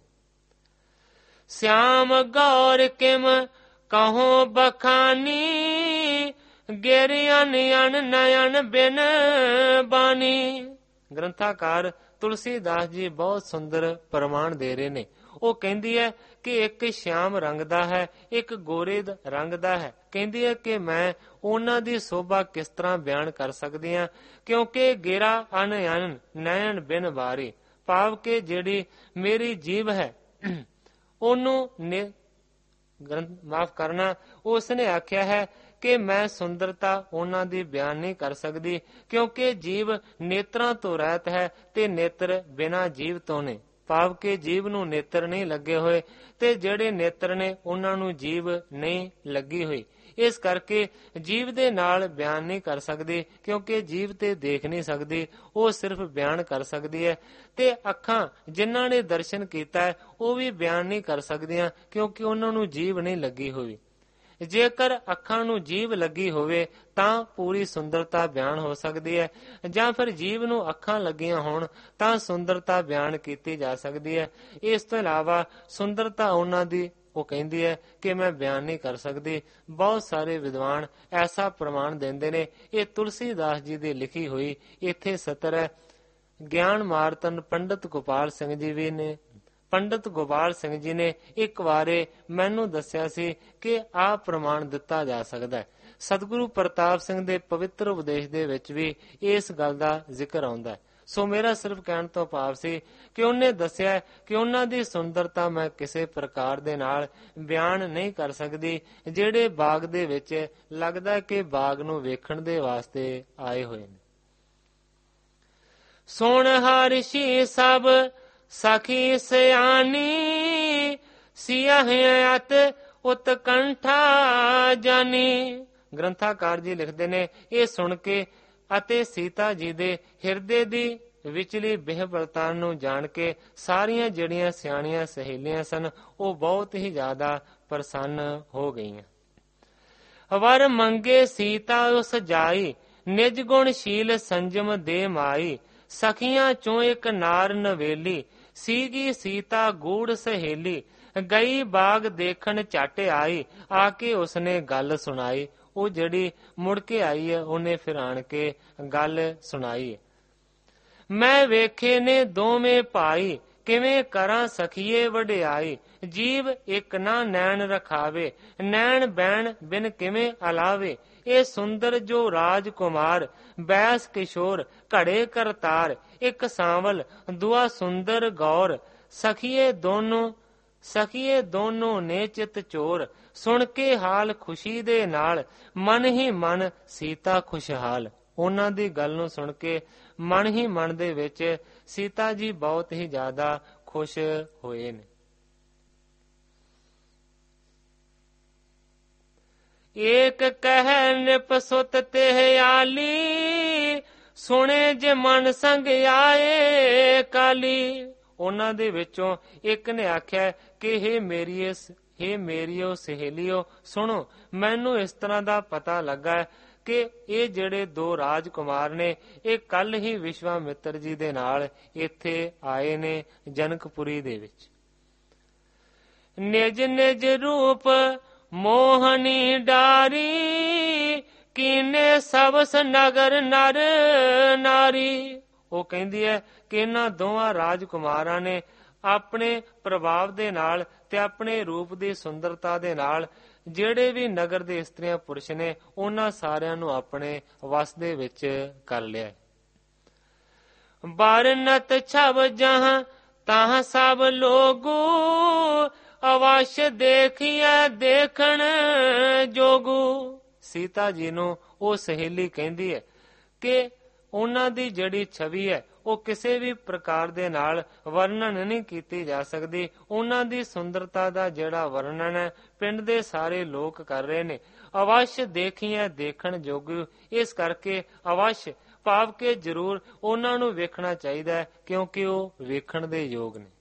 ਸਿਆਮ ਗੌਰ ਕਿਮ ਕਹੋ ਬਖਾਨੀ, ਗੇਰੀਆਂ ਅਨ ਨਯਨ ਬਿਨ ਬਾਣੀ। ਗ੍ਰੰਥਾਕਾਰ ਤੁਲਸੀਦਾਸ ਜੀ ਬਹੁਤ ਸੁੰਦਰ ਪ੍ਰਮਾਣ ਦੇ ਰਹੇ ਨੇ। ਉਹ ਕਹਿੰਦੀ ਹੈ ਕਿ ਇੱਕ ਸ਼ਿਆਮ ਰੰਗ ਦਾ ਹੈ, ਇੱਕ ਗੋਰੇ ਰੰਗ ਦਾ ਹੈ। ਕਹਿੰਦੀ ਹੈ ਕਿ ਮੈਂ ਉਹਨਾਂ ਦੀ ਸੋਭਾ ਕਿਸ ਤਰ੍ਹਾਂ ਬਿਆਨ ਕਰ ਸਕਦੀ ਹਾਂ, ਕਿਉਂਕਿ ਗੇਰਾ ਅਨ ਅਨ ਨੈਣ ਬਿਨ ਬਾਰੀ, ਭਾਵ ਕਿ ਜਿਹੜੀ ਮੇਰੀ ਜੀਭ ਹੈ ਉਹਨੂੰ ਨੇ ਮਾਫ ਕਰਨਾ, ਉਸਨੇ ਆਖਿਆ ਹੈ ਕਿ ਮੈਂ ਸੁੰਦਰਤਾ ਉਹਨਾਂ ਦੀ ਬਿਆਨ ਨਹੀਂ ਕਰ ਸਕਦੀ, ਕਿਉਂਕਿ ਜੀਵ ਨੇਤਰਾਂ ਤੋਂ ਰਹਿਤ ਹੈ ਤੇ ਨੇਤਰ ਬਿਨਾਂ ਜੀਵ ਤੋਂ ਨੇ, ਭਾਵ ਕਿ ਜੀਵ ਨੂੰ ਨੇਤਰ ਨਹੀਂ ਲੱਗੇ ਹੋਏ ਤੇ ਜਿਹੜੇ ਨੇਤਰ ਨੇ ਉਹਨਾਂ ਨੂੰ ਜੀਵ ਨਹੀਂ ਲੱਗੀ ਹੋਈ। ਇਸ ਕਰਕੇ ਜੀਵ ਦੇ ਨਾਲ ਬਿਆਨ ਨਹੀਂ ਕਰ ਸਕਦੀ, ਕਿਉਂਕਿ ਜੀਵ ਤੇ ਦੇਖ ਨਹੀਂ ਸਕਦੀ, ਉਹ ਸਿਰਫ ਬਿਆਨ ਕਰ ਸਕਦੀ ਹੈ। ਤੇ ਅੱਖਾਂ ਜਿਨ੍ਹਾਂ ਨੇ ਦਰਸ਼ਨ ਕੀਤਾ ਹੈ ਉਹ ਵੀ ਬਿਆਨ ਨਹੀਂ ਕਰ ਸਕਦੀਆਂ, ਕਿਉਂਕਿ ਉਹਨਾਂ ਨੂੰ ਜੀਵ ਨਹੀਂ ਲੱਗੀ ਹੋਈ। ਜੇਕਰ ਅੱਖਾਂ ਨੂੰ ਜੀਭ ਲੱਗੀ ਹੋਵੇ ਤਾਂ ਪੂਰੀ ਸੁੰਦਰਤਾ ਬਿਆਨ ਹੋ ਸਕਦੀ ਹੈ, ਜਾਂ ਫਿਰ ਜੀਭ ਨੂੰ ਅੱਖਾਂ ਲੱਗੀਆਂ ਹੋਣ ਤਾਂ ਸੁੰਦਰਤਾ ਬਿਆਨ ਕੀਤੀ ਜਾ ਸਕਦੀ ਹੈ। ਇਸ ਤੋਂ ਇਲਾਵਾ ਸੁੰਦਰਤਾ ਉਹਨਾਂ ਦੀ ਉਹ ਕਹਿੰਦੀ ਹੈ ਕਿ ਮੈਂ ਬਿਆਨ ਨਹੀਂ ਕਰ ਸਕਦੀ। ਬਹੁਤ ਸਾਰੇ ਵਿਦਵਾਨ ਐਸਾ ਪ੍ਰਮਾਣ ਦਿੰਦੇ ਨੇ। ਇਹ ਤੁਲਸੀਦਾਸ ਜੀ ਦੀ ਲਿਖੀ ਹੋਈ ਇੱਥੇ ਸਤਰ ਹੈ। ਗਿਆਨ ਮਾਰਤਨ ਪੰਡਿਤ ਗੋਪਾਲ ਸਿੰਘ ਜੀ ਵੀ ਨੇ ਪੰਡਿਤ ਗੋਪਾਲ ਸਿੰਘ ਜੀ ਨੇ ਇੱਕ ਵਾਰੇ ਮੈਨੂੰ ਦੱਸਿਆ ਸੀ ਕਿ ਆਹ ਪ੍ਰਮਾਣ ਦਿੱਤਾ ਜਾ ਸਕਦਾ ਹੈ। ਸਤਿਗੁਰੂ ਪ੍ਰਤਾਪ ਸਿੰਘ ਦੇ ਪਵਿੱਤਰ ਉਪਦੇਸ਼ ਦੇ ਵਿੱਚ ਵੀ ਇਸ ਗੱਲ ਦਾ ਜ਼ਿਕਰ ਆਉਂਦਾ ਹੈ। ਸੋ ਮੇਰਾ ਸਿਰਫ ਕਹਿਣ ਤੋਂ ਭਾਵ ਸੀ ਕਿ ਉਹਨੇ ਦੱਸਿਆ ਕਿ ਉਹਨਾਂ ਦੀ ਸੁੰਦਰਤਾ ਮੈਂ ਕਿਸੇ ਪ੍ਰਕਾਰ ਦੇ ਨਾਲ ਬਿਆਨ ਨਹੀਂ ਕਰ ਸਕਦੀ। ਜਿਹੜੇ ਬਾਗ ਦੇ ਵਿੱਚ ਲੱਗਦਾ ਕਿ ਬਾਗ ਨੂੰ ਵੇਖਣ ਦੇ ਵਾਸਤੇ ਆਏ ਹੋਏ ਨੇ। ਸੁਣ ਹਰਿਸ਼ੀ ਸਭ ਸਖੀ ਸਿਆਣੀ, ਸਿਆਹ ਅਤ ਉਤਕੰਠਾ ਜਾਨੀ। ਗ੍ਰੰਥਾਕਾਰ ਜੀ ਲਿਖਦੇ ਨੇ, ਇਹ ਸੁਣ ਕੇ ਅਤੇ ਸੀਤਾ ਜੀ ਦੇ ਹਿਰਦੇ ਦੀ ਵਿਚਲੀ ਬਿਹਬਲਤਾ ਨੂੰ ਜਾਣ ਕੇ ਸਾਰੀਆਂ ਜਿਹੜੀਆਂ ਸਿਆਣੀਆਂ ਸਹੇਲੀਆਂ ਸਨ ਉਹ ਬਹੁਤ ਹੀ ਜ਼ਿਆਦਾ ਪ੍ਰਸੰਨ ਹੋ ਗਈਆਂ। ਵਰ ਮੰਗੇ ਸੀਤਾ ਉਸ ਜਾਈ, ਨਿਜ ਗੁਣਸ਼ੀਲ ਸੰਜਮ ਦੇ ਮਾਈ। ਸਖੀਆਂ ਚੋਂ ਇੱਕ ਨਾਰ ਨਵੇਲੀ, ਸੀਗੀ ਸੀਤਾ ਗੂੜ ਸਹੇਲੀ। ਗਈ ਬਾਗ ਦੇਖਣ ਝੱਟ ਆਈ, ਆ ਕੇ ਉਸਨੇ ਗੱਲ ਸੁਣਾਈ। ਉਹ ਜਿਹੜੀ ਮੁੜ ਕੇ ਆਈ ਹੈ ਉਹਨੇ ਫਿਰ ਆਣ ਕੇ ਗੱਲ ਸੁਣਾਈ। ਮੈਂ ਵੇਖੇ ਨੇ ਦੋਵੇਂ ਭਾਈ, ਕਿਵੇਂ ਕਰਾਂ ਸਖੀਏ ਵਡਿਆਈ। ਜੀਵ ਇੱਕ ਨਾ ਨੈਣ ਰਖਾਵੇ, ਨੈਣ ਬੈਣ ਬਿਨ ਕਿਵੇਂ ਅਲਾਵੇ। ਇਹ ਸੁੰਦਰ ਜੋ ਰਾਜ ਕੁਮਾਰ, ਬੈਸ ਕਿਸ਼ੋਰ ਘੜੇ ਕਰਤਾਰ। ਇੱਕ ਸਾਂਵਲ ਦੁਆ ਸੁੰਦਰ ਗੌਰ, ਸਖੀਏ ਦੋਨੋਂ ਸਖੀਏ ਦੋਨੋਂ ਨੇ ਚਿਤ ਚੋਰ। ਸੁਣ ਕੇ ਹਾਲ ਖੁਸ਼ੀ ਦੇ ਨਾਲ, ਮਨ ਹੀ ਮਨ ਸੀਤਾ ਖੁਸ਼ਹਾਲ। ਉਹਨਾਂ ਦੀ ਗੱਲ ਨੂੰ ਸੁਣ ਕੇ ਮਨ ਹੀ ਮਨ ਦੇ ਵਿੱਚ ਸੀਤਾ ਜੀ ਬਹੁਤ ਹੀ ਜ਼ਿਆਦਾ ਖੁਸ਼ ਹੋਏ ਨੇ। ਏਕ ਕਹਿ ਨਿਪ ਸੁਤ ਤੇ ਆਲੀ, ਸੁਣੇ ਜੇ ਮਨ ਸੰਗ ਆਏ ਕਾਲੀ। ਉਹਨਾਂ ਦੇ ਵਿੱਚੋਂ ਇੱਕ ਨੇ ਆਖਿਆ ਕਿ ਹੇ ਮੇਰੀਏ ਹੇ ਮੇਰੀਓ ਸਹੇਲੀਓ ਸੁਣੋ, ਮੈਨੂੰ ਇਸ ਤਰ੍ਹਾਂ ਦਾ ਪਤਾ ਲੱਗਾ ਕਿ ਇਹ ਜਿਹੜੇ ਦੋ ਰਾਜਕੁਮਾਰ ਨੇ ਇਹ ਕੱਲ ਹੀ ਵਿਸ਼ਵਾਮਿੱਤਰ ਜੀ ਦੇ ਨਾਲ ਇੱਥੇ ਆਏ ਨੇ ਜਨਕਪੁਰੀ ਦੇ ਵਿੱਚ। ਨਿਜ ਨਿਜ ਰੂਪ ਮੋਹਨੀ ਡਾਰੀ, ਕੀਨੇ ਸਬਸ ਨਗਰ ਨਰ ਨਾਰੀ। ਉਹ ਕਹਿੰਦੀ ਹੈ ਕਿ ਇਹਨਾਂ ਦੋਵਾਂ ਰਾਜਕੁਮਾਰਾਂ ਨੇ ਆਪਣੇ ਪ੍ਰਭਾਵ ਦੇ ਨਾਲ ਤੇ ਆਪਣੇ ਰੂਪ ਦੀ ਸੁੰਦਰਤਾ ਦੇ ਨਾਲ ਜਿਹੜੇ ਵੀ ਨਗਰ ਦੇ ਇਸਤਰੀਆਂ ਪੁਰਸ਼ ਨੇ ਉਹਨਾਂ ਸਾਰਿਆਂ ਨੂੰ ਆਪਣੇ ਵਸ ਦੇ ਵਿੱਚ ਕਰ ਲਿਆ। ਬਰਨਤ ਛਬ ਜਹਾਂ ਤਾਹ ਸਭ ਲੋਗੂ, ਅਵਸ਼ ਦੇਖੀਐ ਦੇਖਣ ਜੋਗੂ। ਸੀਤਾ ਜੀ ਨੂੰ ਉਹ ਸਹੇਲੀ ਕਹਿੰਦੀ ਹੈ ਕਿ ਉਹਨਾਂ ਦੀ ਜਿਹੜੀ ਛਵੀ ਹੈ ਉਹ ਕਿਸੇ ਵੀ ਪ੍ਰਕਾਰ ਦੇ ਨਾਲ ਵਰਣਨ ਨਹੀਂ ਕੀਤੀ ਜਾ ਸਕਦੀ। ਉਹਨਾਂ ਦੀ ਸੁੰਦਰਤਾ ਦਾ ਜਿਹੜਾ ਵਰਣਨ ਹੈ ਪਿੰਡ ਦੇ ਸਾਰੇ ਲੋਕ ਕਰ ਰਹੇ ਨੇ। ਅਵਸ਼ ਦੇਖੀਏ ਦੇਖਣ ਯੋਗ, ਇਸ ਕਰਕੇ ਅਵਸ਼ ਭਾਵ ਕਿ ਜ਼ਰੂਰ ਉਹਨਾਂ ਨੂੰ ਵੇਖਣਾ ਚਾਹੀਦਾ ਹੈ ਕਿਉਂਕਿ ਉਹ ਵੇਖਣ ਦੇ ਯੋਗ ਨੇ।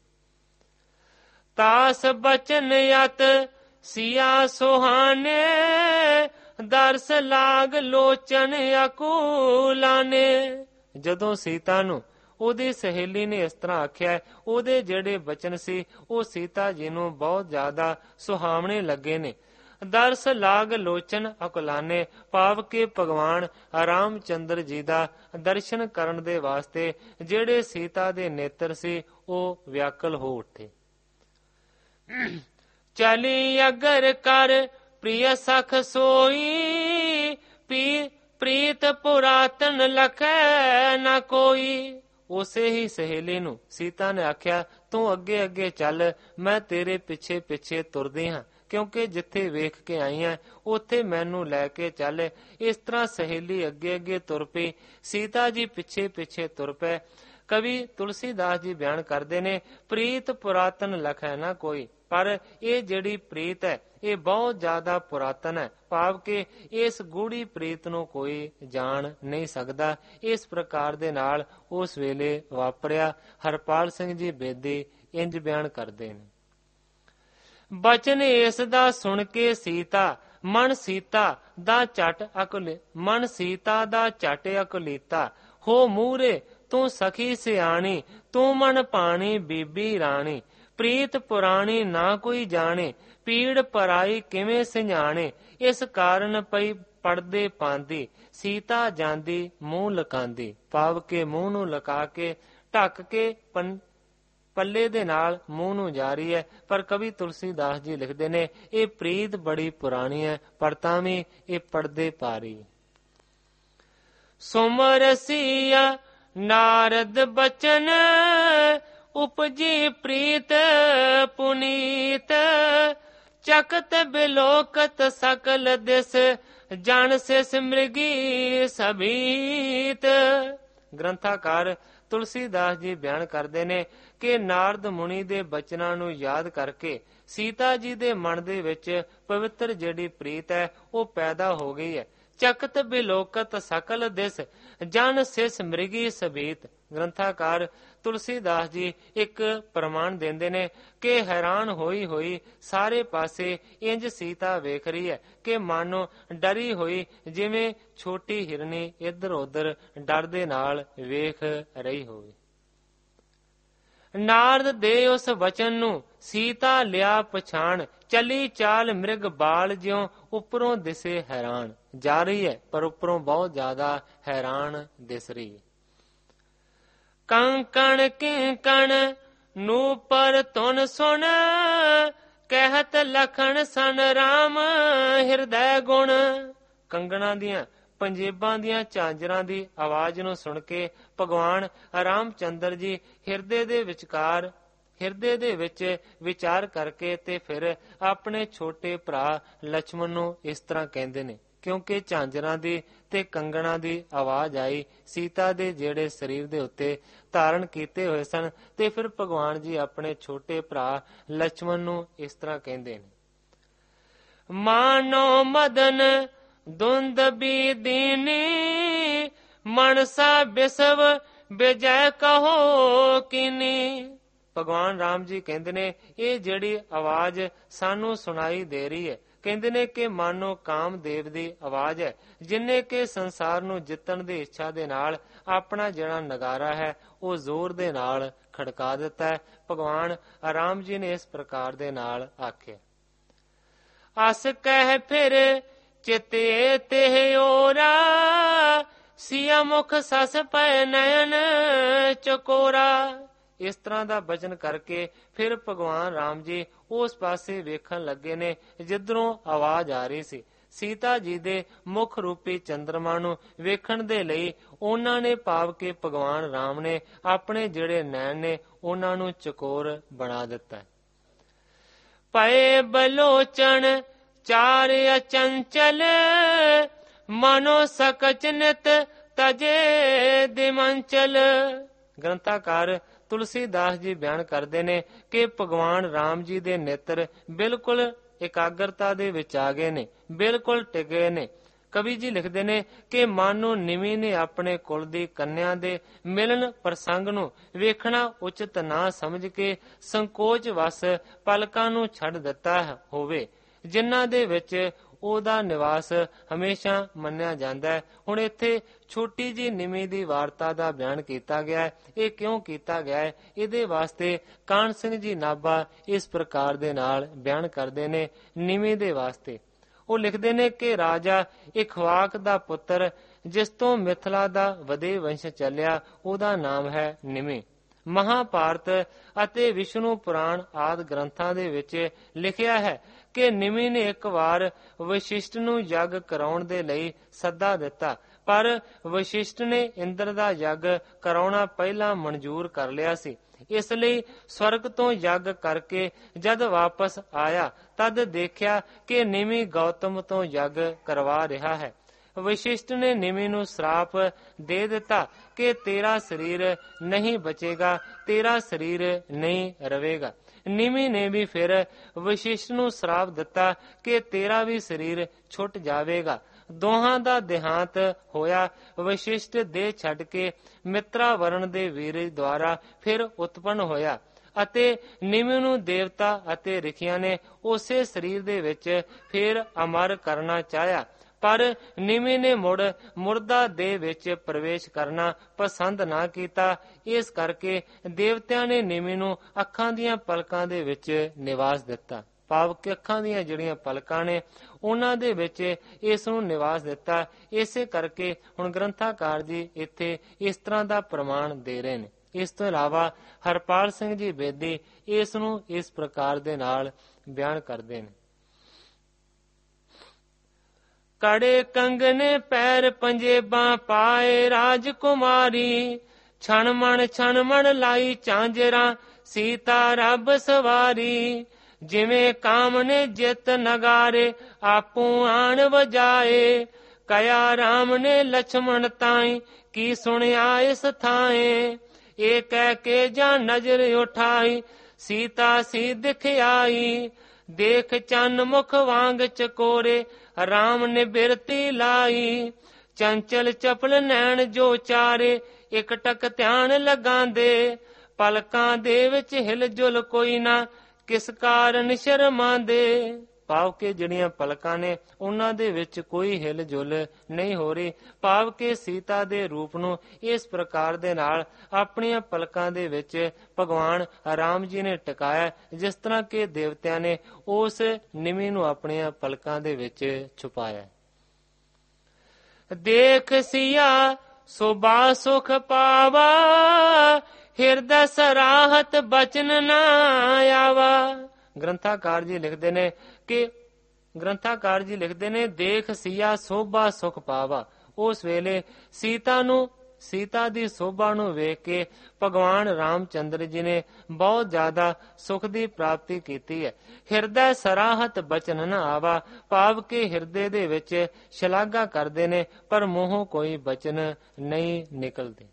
ਤਾਸ ਬਚਨ ਅਤ ਸਿਆ ਸੁਹਾਨੇ, ਦਰਸ ਲਾਗ ਲੋਚਨ ਅਕੂਲਾਨੇ। ਜਦੋਂ ਸੀਤਾ ਨੂੰ ਉਹਦੀ ਸਹੇਲੀ ਨੇ ਇਸ ਤਰ੍ਹਾਂ ਆਖਿਆ, ਉਹਦੇ ਜਿਹੜੇ ਬਚਨ ਸੀ ਉਹ ਸੀਤਾ ਜੀ ਨੂੰ ਬਹੁਤ ਜ਼ਿਆਦਾ ਸੁਹਾਵਣੇ ਲੱਗੇ ਨੇ। ਦਰਸ ਲਾਗ ਲੋਚਨ ਅਕੁਲਾਨੇ। ਭਾਵ ਕਿ ਭਗਵਾਨ ਰਾਮ ਚੰਦਰ ਜੀ ਦਾ ਦਰਸ਼ਨ ਕਰਨ ਦੇ ਵਾਸਤੇ ਜਿਹੜੇ ਸੀਤਾ ਦੇ ਨੇਤਰ ਸੀ ਉਹ ਵਿਆਕਲ ਹੋ ਉੱਠੇ। ਚਲੀ ਅਗਰ ਕਰ ਪ੍ਰਿਯ ਸਖ ਸੋਈ, ਪੀ ਪ੍ਰੀਤ ਪੁਰਾਤਨ ਲਖੈ ਨਾ ਕੋਈ। ਉਸੇ ਹੀ ਸਹੇਲੀ ਨੂੰ ਸੀਤਾ ਨੇ ਆਖਿਆ, ਤੂੰ ਅੱਗੇ ਅੱਗੇ ਚੱਲ, ਮੈਂ ਤੇਰੇ ਪਿੱਛੇ ਪਿੱਛੇ ਤੁਰਦੀ ਹਾਂ, ਕਿਉਂਕਿ ਜਿੱਥੇ ਵੇਖ ਕੇ ਆਈ ਹੈ ਉੱਥੇ ਮੈਨੂੰ ਲੈ ਕੇ ਚੱਲ। ਇਸ ਤਰ੍ਹਾਂ ਸਹੇਲੀ ਅੱਗੇ ਅੱਗੇ ਤੁਰ ਪਈ, ਸੀਤਾ ਜੀ ਪਿੱਛੇ ਪਿੱਛੇ ਤੁਰ ਪਏ। ਕਵੀ ਤੁਲਸੀਦਾਸ ਜੀ ਬਿਆਨ ਕਰਦੇ ਨੇ, ਪ੍ਰੀਤ ਪੁਰਾਤਨ ਲਖੈ ਨਾ ਕੋਈ। ਪਰ ਇਹ ਜਿਹੜੀ ਪ੍ਰੀਤ ਹੈ ਇਹ ਬਹੁਤ ਜ਼ਿਆਦਾ ਪੁਰਾਤਨ ਹੈ, ਭਾਵ ਕਿ ਇਸ ਗੂੜੀ ਪ੍ਰੀਤ ਨੂੰ ਕੋਈ ਜਾਣ ਨਹੀਂ ਸਕਦਾ। ਇਸ ਪ੍ਰਕਾਰ ਦੇ ਨਾਲ ਉਸ ਵੇਲੇ ਵਾਪਰਿਆ। ਹਰਪਾਲ ਸਿੰਘ ਜੀ ਬੇਦੀ ਇੰਜ ਬਿਆਨ ਕਰਦੇ ਨੇ, ਬਚਨ ਇਸ ਦਾ ਸੁਣ ਕੇ ਸੀਤਾ, ਮਨ ਸੀਤਾ ਦਾ ਝਟ ਅਕੁਲ ਮਨ ਸੀਤਾ ਦਾ ਝਟ ਅਕੁਲੀਤਾ। ਹੋ ਮੂਹਰੇ ਤੂੰ ਸਖੀ ਸਿਆਣੀ, ਤੂੰ ਮਨ ਪਾਣੀ ਬੀਬੀ ਰਾਣੀ। ਪ੍ਰੀਤ ਪੁਰਾਣੀ ਨਾ ਕੋਈ ਜਾਣੇ, ਪੀੜ ਪਰਾਈ ਕਿਵੇਂ ਸਿੰਝਾਣੇ। ਇਸ ਕਾਰਨ ਪਈ ਪੜਦੇ ਪਾਂਦੀ, ਸੀਤਾ ਜਾਂਦੀ ਮੂੰਹ ਲਕਾਂਦੀ। ਭਾਵ ਕਿ ਮੂੰਹ ਨੂੰ ਲਕਾ ਕੇ ਢੱਕ ਕੇ ਪੰ ਪੱਲੇ ਦੇ ਨਾਲ ਮੂੰਹ ਨੂੰ ਜਾ ਰਹੀ ਹੈ। ਪਰ ਕਵੀ ਤੁਲਸੀਦਾਸ ਜੀ ਲਿਖਦੇ ਨੇ, ਇਹ ਪ੍ਰੀਤ ਬੜੀ ਪੁਰਾਣੀ ਹੈ, ਪਰ ਤਾਂ ਵੀ ਇਹ ਪੜਦੇ ਪਾ ਰਹੀ। ਸੁਮਰਸੀਆ ਨਾਰਦ ਬਚਨ, ਉਪਜੀ ਪ੍ਰੀਤ ਪੁਨੀਤ। ਚਕਤ ਬਿਲੋਕਤ ਸਕਲ ਦਿਸ, ਜਨ ਸਿਸ ਮ੍ਰਿਗੀ ਸਭੀਤ। ਗ੍ਰੰਥਾਕਾਰ ਤੁਲਸੀਦਾਸ ਜੀ ਬਿਆਨ ਕਰਦੇ ਨੇ ਕਿ ਨਾਰਦ ਮੁਨੀ ਦੇ ਬਚਨਾਂ ਨੂੰ ਯਾਦ ਕਰਕੇ ਸੀਤਾ ਜੀ ਦੇ ਮਨ ਦੇ ਵਿੱਚ ਪਵਿੱਤਰ ਜਿਹੜੀ ਪ੍ਰੀਤ ਹੈ ਉਹ ਪੈਦਾ ਹੋ ਗਈ ਹੈ। ਚਕਤ ਬਿਲੋਕਤ ਸਕਲ ਦਿਸ, ਜਨ ਸਿਸ ਮ੍ਰਿਗੀ ਸਭੀਤ। ਗ੍ਰੰਥਾਕਾਰ ਤੁਲਸੀਦਾਸ ਜੀ ਇੱਕ ਪ੍ਰਮਾਣ ਦਿੰਦੇ ਨੇ ਕਿ ਹੈਰਾਨ ਹੋਈ ਹੋਈ ਸਾਰੇ ਪਾਸੇ ਇੰਜ ਸੀਤਾ ਵੇਖ ਰਹੀ ਹੈ ਕਿ ਮਾਨੋ ਡਰੀ ਹੋਈ, ਜਿਵੇਂ ਛੋਟੀ ਹਿਰਨੀ ਇੱਧਰ ਉੱਧਰ ਡਰ ਦੇ ਨਾਲ ਵੇਖ ਰਹੀ ਹੋਵੇ। ਨਾਰਦ ਦੇ ਉਸ ਵਚਨ ਨੂੰ ਸੀਤਾ ਲਿਆ ਪਛਾਣ, ਚਲੀ ਚਾਲ ਮਿਰਗ ਬਾਲ ਜਿਉ ਉੱਪਰੋਂ ਦਿਸੇ ਹੈਰਾਨ। ਜਾ ਰਹੀ ਹੈ ਪਰ ਉੱਪਰੋਂ ਬਹੁਤ ਜ਼ਿਆਦਾ ਹੈਰਾਨ ਦਿਸ ਰਹੀ ਹੈ। ਕੰਕਣ ਕਿੰਕਣ ਨੂੰ ਪਰ ਤੁਨ ਸੁਣ, ਕਹਿਤ ਲਖਣ ਸਨ ਰਾਮ ਹਿਰਦੈ ਗੁਣ। ਕੰਗਣਾਂ ਦੀਆਂ ਪੰਜੇਬਾਂ ਦੀਆਂ ਝਾਂਜਰਾਂ ਦੀ ਆਵਾਜ਼ ਨੂੰ ਸੁਣ ਕੇ ਭਗਵਾਨ ਰਾਮ ਚੰਦਰ ਜੀ ਹਿਰਦੇ ਦੇ ਵਿਚਕਾਰ ਹਿਰਦੇ ਦੇ ਵਿੱਚ ਵਿਚਾਰ ਕਰਕੇ ਤੇ ਫਿਰ ਆਪਣੇ ਛੋਟੇ ਭਰਾ ਲਛਮਣ ਨੂੰ ਇਸ ਤਰ੍ਹਾਂ ਕਹਿੰਦੇ ਨੇ, ਕਿਉਂਕਿ ਝਾਂਜਰਾਂ ਦੀ ਤੇ ਕੰਗਣਾਂ ਦੀ ਆਵਾਜ਼ ਆਈ ਸੀਤਾ ਦੇ ਜਿਹੜੇ ਸਰੀਰ ਦੇ ਉੱਤੇ ਧਾਰਨ ਕੀਤੇ ਹੋਏ ਸਨ। ਤੇ ਫਿਰ ਭਗਵਾਨ ਜੀ ਆਪਣੇ ਛੋਟੇ ਭਰਾ ਲਛਮਣ ਨੂੰ ਇਸ ਤਰ੍ਹਾਂ ਕਹਿੰਦੇ ਨੇ, ਮਾਨੋ ਮਦਨ ਧੁੰਦ ਬੀ ਦੀਨੀ, ਮਨਸਾ ਬਿਸਵ ਬਿਜੈ ਕਹੋ ਕੀਨੀ। ਭਗਵਾਨ ਰਾਮ ਜੀ ਕਹਿੰਦੇ ਨੇ, ਇਹ ਜਿਹੜੀ ਆਵਾਜ਼ ਸਾਨੂੰ ਸੁਣਾਈ ਦੇ ਰਹੀ ਹੈ, ਕਹਿੰਦੇ ਨੇ ਕਿ ਮਾਨੋ ਕਾਮਦੇਵ ਦੀ ਆਵਾਜ਼ ਹੈ, ਜਿਨੇ ਕਿ ਸੰਸਾਰ ਨੂੰ ਜਿੱਤਣ ਦੀ ਇੱਛਾ ਦੇ ਨਾਲ ਆਪਣਾ ਜਿਹੜਾ ਨਗਾਰਾ ਹੈ ਉਹ ਜ਼ੋਰ ਦੇ ਨਾਲ ਖੜਕਾ ਦਿੱਤਾ ਹੈ। ਭਗਵਾਨ ਰਾਮ ਜੀ ਨੇ ਇਸ ਪ੍ਰਕਾਰ ਦੇ ਨਾਲ ਆਖਿਆ, ਅਸ ਕਹਿ ਫਿਰ ਚਿਤੇ ਤੇ ਓਰਾ, ਸਿਆ ਮੁਖ ਸਸ ਪੈ ਨੈਣ ਚਕੋਰਾ। ਇਸ ਤਰ੍ਹਾਂ ਦਾ ਬਚਨ ਕਰਕੇ ਫਿਰ ਭਗਵਾਨ ਰਾਮ ਜੀ ਉਸ ਪਾਸੇ ਵੇਖਣ ਲੱਗੇ ਨੇ ਜਿੱਧਰੋਂ ਆਵਾਜ਼ ਆ ਰਹੀ ਸੀ। ਸੀਤਾ ਜੀ ਦੇ ਮੁੱਖ ਰੂਪੀ ਚੰਦਰਮਾ ਨੂੰ ਵੇਖਣ ਦੇ ਲਈ ਉਹਨਾਂ ਨੇ, ਭਾਵ ਕਿ ਭਗਵਾਨ ਰਾਮ ਨੇ ਆਪਣੇ ਜਿਹੜੇ ਨੈਣ ਨੇ ਉਹਨਾਂ ਨੂੰ ਚਕੋਰ ਬਣਾ ਦਿੱਤਾ। ਪਏ ਬਲੋਚਨ ਚਾਰ ਅਚੰਚਲ, ਮਨੋ ਸਕਚ ਨਿਤ ਤਜੇ ਦਿਮੰਚਲ। ਗ੍ਰੰਥਾਕਾਰ ਤੁਲਸੀਦਾਸ ਜੀ ਬਿਆਨ ਕਰਦੇ ਨੇ ਕਿ ਭਗਵਾਨ ਰਾਮ ਜੀ ਦੇ ਨੇਤਰ ਬਿਲਕੁਲ ਇਕਾਗਰਤਾ ਦੇ ਵਿੱਚ ਆ ਗਏ ਨੇ, ਬਿਲਕੁਲ ਟਿਕ ਗਏ ਨੇ। ਕਵੀ ਜੀ ਲਿਖਦੇ ਨੇ ਕਿ ਮਾਨੋ ਨਿਮੀ ਨੇ ਆਪਣੇ ਕੁਲ ਦੀ ਕੰਨਿਆ ਦੇ ਮਿਲਣ ਪ੍ਰਸੰਗ ਨੂੰ ਵੇਖਣਾ ਉਚਿਤ ਨਾ ਸਮਝ ਕੇ ਸੰਕੋਚ ਵਸ ਪਲਕਾਂ ਨੂੰ ਛੱਡ ਦਿੱਤਾ ਹੋਵੇ, ਜਿਨ੍ਹਾਂ ਦੇ ਵਿੱਚ ਉਹਦਾ ਨਿਵਾਸ ਹਮੇਸ਼ਾ ਮੰਨਿਆ ਜਾਂਦਾ ਹੈ। ਹੁਣ ਇੱਥੇ ਛੋਟੀ ਜੀ ਨਿਮੀ ਦੀ ਵਾਰਤਾ ਦਾ ਬਿਆਨ ਕੀਤਾ ਗਿਆ ਹੈ। ਇਹ ਕਿਉਂ ਕੀਤਾ ਗਿਆ ਹੈ, ਇਹਦੇ ਵਾਸਤੇ ਕਾਹਨ ਸਿੰਘ ਜੀ ਨਾਭਾ ਇਸ ਪ੍ਰਕਾਰ ਦੇ ਨਾਲ ਬਿਆਨ ਕਰਦੇ ਨੇ। ਨਿਮੀ ਦੇ ਵਾਸਤੇ ਉਹ ਲਿਖਦੇ ਨੇ ਕਿ ਰਾਜਾ ਇਖਵਾਕ ਦਾ ਪੁੱਤਰ, ਜਿਸ ਤੋਂ ਮਿਥਿਲਾ ਦਾ ਵਧੇ ਵੰਸ਼ ਚੱਲਿਆ, ਉਹਦਾ ਨਾਮ ਹੈ ਨਿਮੀ। ਮਹਾਭਾਰਤ ਅਤੇ ਵਿਸ਼ਨੂੰ ਪੁਰਾਣ ਆਦਿ ਗ੍ਰੰਥਾਂ ਦੇ ਵਿੱਚ ਲਿਖਿਆ ਹੈ ਕਿ ਨਿਮੀ ਨੇ ਇੱਕ ਵਾਰ ਵਸ਼ਿਸ਼ਟ ਨੂੰ ਯੱਗ ਕਰਾਉਣ ਦੇ ਲਈ ਸੱਦਾ ਦਿੱਤਾ, ਪਰ ਵਸ਼ਿਸ਼ਟ ਨੇ ਇੰਦਰ ਦਾ ਯੱਗ ਕਰਾਉਣਾ ਪਹਿਲਾਂ ਮਨਜ਼ੂਰ ਕਰ ਲਿਆ ਸੀ। ਇਸ ਲਈ ਸਵਰਗ ਤੋਂ ਯੱਗ ਕਰਕੇ ਜਦ ਵਾਪਸ ਆਇਆ ਤਦ ਦੇਖਿਆ ਕਿ ਨਿਮੀ ਗੌਤਮ ਤੋਂ ਯੱਗ ਕਰਵਾ ਰਿਹਾ ਹੈ। ਵਸ਼ਿਸ਼ਟ ਨੇ ਨਿਮੀ ਨੂੰ ਸਰਾਪ ਦੇ ਦਿੱਤਾ ਕਿ ਤੇਰਾ ਸਰੀਰ ਨਹੀਂ ਬਚੇਗਾ, ਤੇਰਾ ਸਰੀਰ ਨਹੀਂ ਰਵੇਗਾ। ਨਿਮੀ ਨੇ ਵੀ ਫਿਰ ਵਸ਼ਿਸ਼ਟ ਨੂੰ ਸਰਾਪ ਦਿੱਤਾ ਕਿ ਤੇਰਾ ਵੀ ਸਰੀਰ ਛੁੱਟ ਜਾਵੇਗਾ। ਦੋਹਾਂ ਦਾ ਦੇਹਾਂਤ ਹੋਇਆ। ਵਸ਼ਿਸ਼ਟ ਦੇਹ ਛੱਡ ਕੇ ਮਿੱਤਰਾ ਵਰਣ ਦੇ ਵੀਰ ਦੁਆਰਾ ਫਿਰ ਉਤਪੰਨ ਹੋਇਆ ਅਤੇ ਨਿਮੀ ਨੂੰ ਦੇਵਤਾ ਅਤੇ ਰਿਖੀਆਂ ਨੇ ਉਸੇ ਸਰੀਰ ਦੇ ਵਿੱਚ ਫਿਰ ਅਮਰ ਕਰਨਾ ਚਾਹਿਆ, ਪਰ ਨਿਮੀ ਨੇ ਮੁੜ ਮੁਰਦਾ ਦੇਹ ਵਿੱਚ ਪ੍ਰਵੇਸ਼ ਕਰਨਾ ਪਸੰਦ ਨਾ ਕੀਤਾ। ਇਸ ਕਰਕੇ ਦੇਵਤਿਆਂ ਨੇ ਨਿਮੀ ਨੂੰ ਅੱਖਾਂ ਦੀਆਂ ਪਲਕਾਂ ਦੇ ਵਿੱਚ ਨਿਵਾਸ ਦਿੱਤਾ, ਭਾਵ ਕਿ ਅੱਖਾਂ ਦੀਆਂ ਜਿਹੜੀਆਂ ਪਲਕਾਂ ਨੇ ਉਹਨਾਂ ਦੇ ਵਿੱਚ ਇਸ ਨੂੰ ਨਿਵਾਸ ਦਿੱਤਾ। ਇਸੇ ਕਰਕੇ ਹੁਣ ਗ੍ਰੰਥਾਕਾਰ ਜੀ ਇੱਥੇ ਇਸ ਤਰ੍ਹਾਂ ਦਾ ਪ੍ਰਮਾਣ ਦੇ ਰਹੇ ਨੇ। ਇਸ ਤੋਂ ਇਲਾਵਾ ਹਰਪਾਲ ਸਿੰਘ ਜੀ ਬੇਦੀ ਇਸ ਨੂੰ ਇਸ ਪ੍ਰਕਾਰ ਦੇ ਨਾਲ ਬਿਆਨ ਕਰਦੇ ਨੇ। ਕੜੇ ਕੰਗਨੇ ਪੈਰ ਪੰਜੇਬਾਂ ਪਾਏ ਰਾਜਕੁਮਾਰੀ, ਛਣ ਮਣ ਛਣ ਮਣ ਲਾਈ ਝਾਂਜਰਾਂ ਸੀਤਾ ਰੱਬ ਸਵਾਰੀ। ਜਿਵੇਂ ਕਾਮ ਨੇ ਜਿੱਤ ਨਗਾਰੇ ਆਪੂ ਆਣ ਵਜਾਏ, ਕਇਆ ਰਾਮ ਨੇ ਲਛਮਣ ਤਾਈ ਕੀ ਸੁਣਿਆ ਇਸ ਥਾਏ। ਇਹ ਕਹਿ ਕੇ ਜਾਂ ਨਜ਼ਰ ਉਠਾਈ ਸੀਤਾ ਸੀ ਦਿਖਾਈ, ਦੇਖ ਚੰਨ ਮੁਖ ਵਾਂਗ ਚਕੋਰੇ ਰਾਮ ਨੇ ਬਿਰਤੀ ਲਾਈ। ਚੰਚਲ ਚਪਲ ਨੈਣ ਜੋ ਚਾਰੇ ਇਕ ਟਕ ਧਿਆਨ ਲਗਾਂਦੇ, ਪਲਕਾਂ ਦੇ ਵਿੱਚ ਹਿਲ ਜੁਲ ਕੋਈ ਨਾ ਕਿਸ ਕਾਰਨ ਸ਼ਰਮਾਂਦੇ। ਭਾਵ ਕਿ ਜਿਹੜੀਆਂ ਪਲਕਾਂ ਨੇ ਉਹਨਾਂ ਦੇ ਵਿੱਚ ਕੋਈ ਹਿਲ ਜੁਲ ਨਹੀਂ ਹੋ ਰਹੀ, ਭਾਵ ਕਿ ਸੀਤਾ ਦੇ ਰੂਪ ਨੂੰ ਇਸ ਪ੍ਰਕਾਰ ਦੇ ਨਾਲ ਆਪਣੀਆਂ ਪਲਕਾਂ ਦੇ ਵਿੱਚ ਭਗਵਾਨ ਰਾਮ ਜੀ ਨੇ ਟਿਕਾਇਆ, ਜਿਸ ਤਰ੍ਹਾਂ ਕਿ ਦੇਵਤਿਆਂ ਨੇ ਉਸ ਨਿਮੀ ਨੂੰ ਆਪਣੀਆਂ ਪਲਕਾਂ ਦੇ ਵਿੱਚ ਛੁਪਾਇਆ। ਦੇਖ ਸਿਆ ਸੋਭਾ ਸੁਖ ਪਾਵਾ, ਹਿਰਦਾ ਸਰਾਹਤ ਬਚਨ ਨਾ ਆਵਾ। ਗ੍ਰੰਥਾਕਾਰ ਜੀ ਲਿਖਦੇ ਨੇ ਕਿ ਗ੍ਰੰਥਾਕਾਰ ਜੀ ਲਿਖਦੇ ਨੇ ਦੇਖ ਸਿਆ ਸੋਭਾ ਸੁਖ ਪਾਵਾ। ਉਸ ਵੇਲੇ ਸੀਤਾ ਨੂੰ ਸੀਤਾ ਦੀ ਸੋਭਾ ਨੂੰ ਵੇਖ ਕੇ ਭਗਵਾਨ ਰਾਮ ਚੰਦਰ ਜੀ ਨੇ ਬਹੁਤ ਜ਼ਿਆਦਾ ਸੁਖ ਦੀ ਪ੍ਰਾਪਤੀ ਕੀਤੀ ਹੈ। ਹਿਰਦਾ ਸਰਾਹਤ ਬਚਨ ਨਾ ਆਵਾ, ਭਾਵ ਕਿ ਹਿਰਦੇ ਦੇ ਵਿੱਚ ਸ਼ਲਾਘਾ ਕਰਦੇ ਨੇ ਪਰ ਮੂੰਹੋਂ ਕੋਈ ਬਚਨ ਨਹੀਂ ਨਿਕਲਦੇ।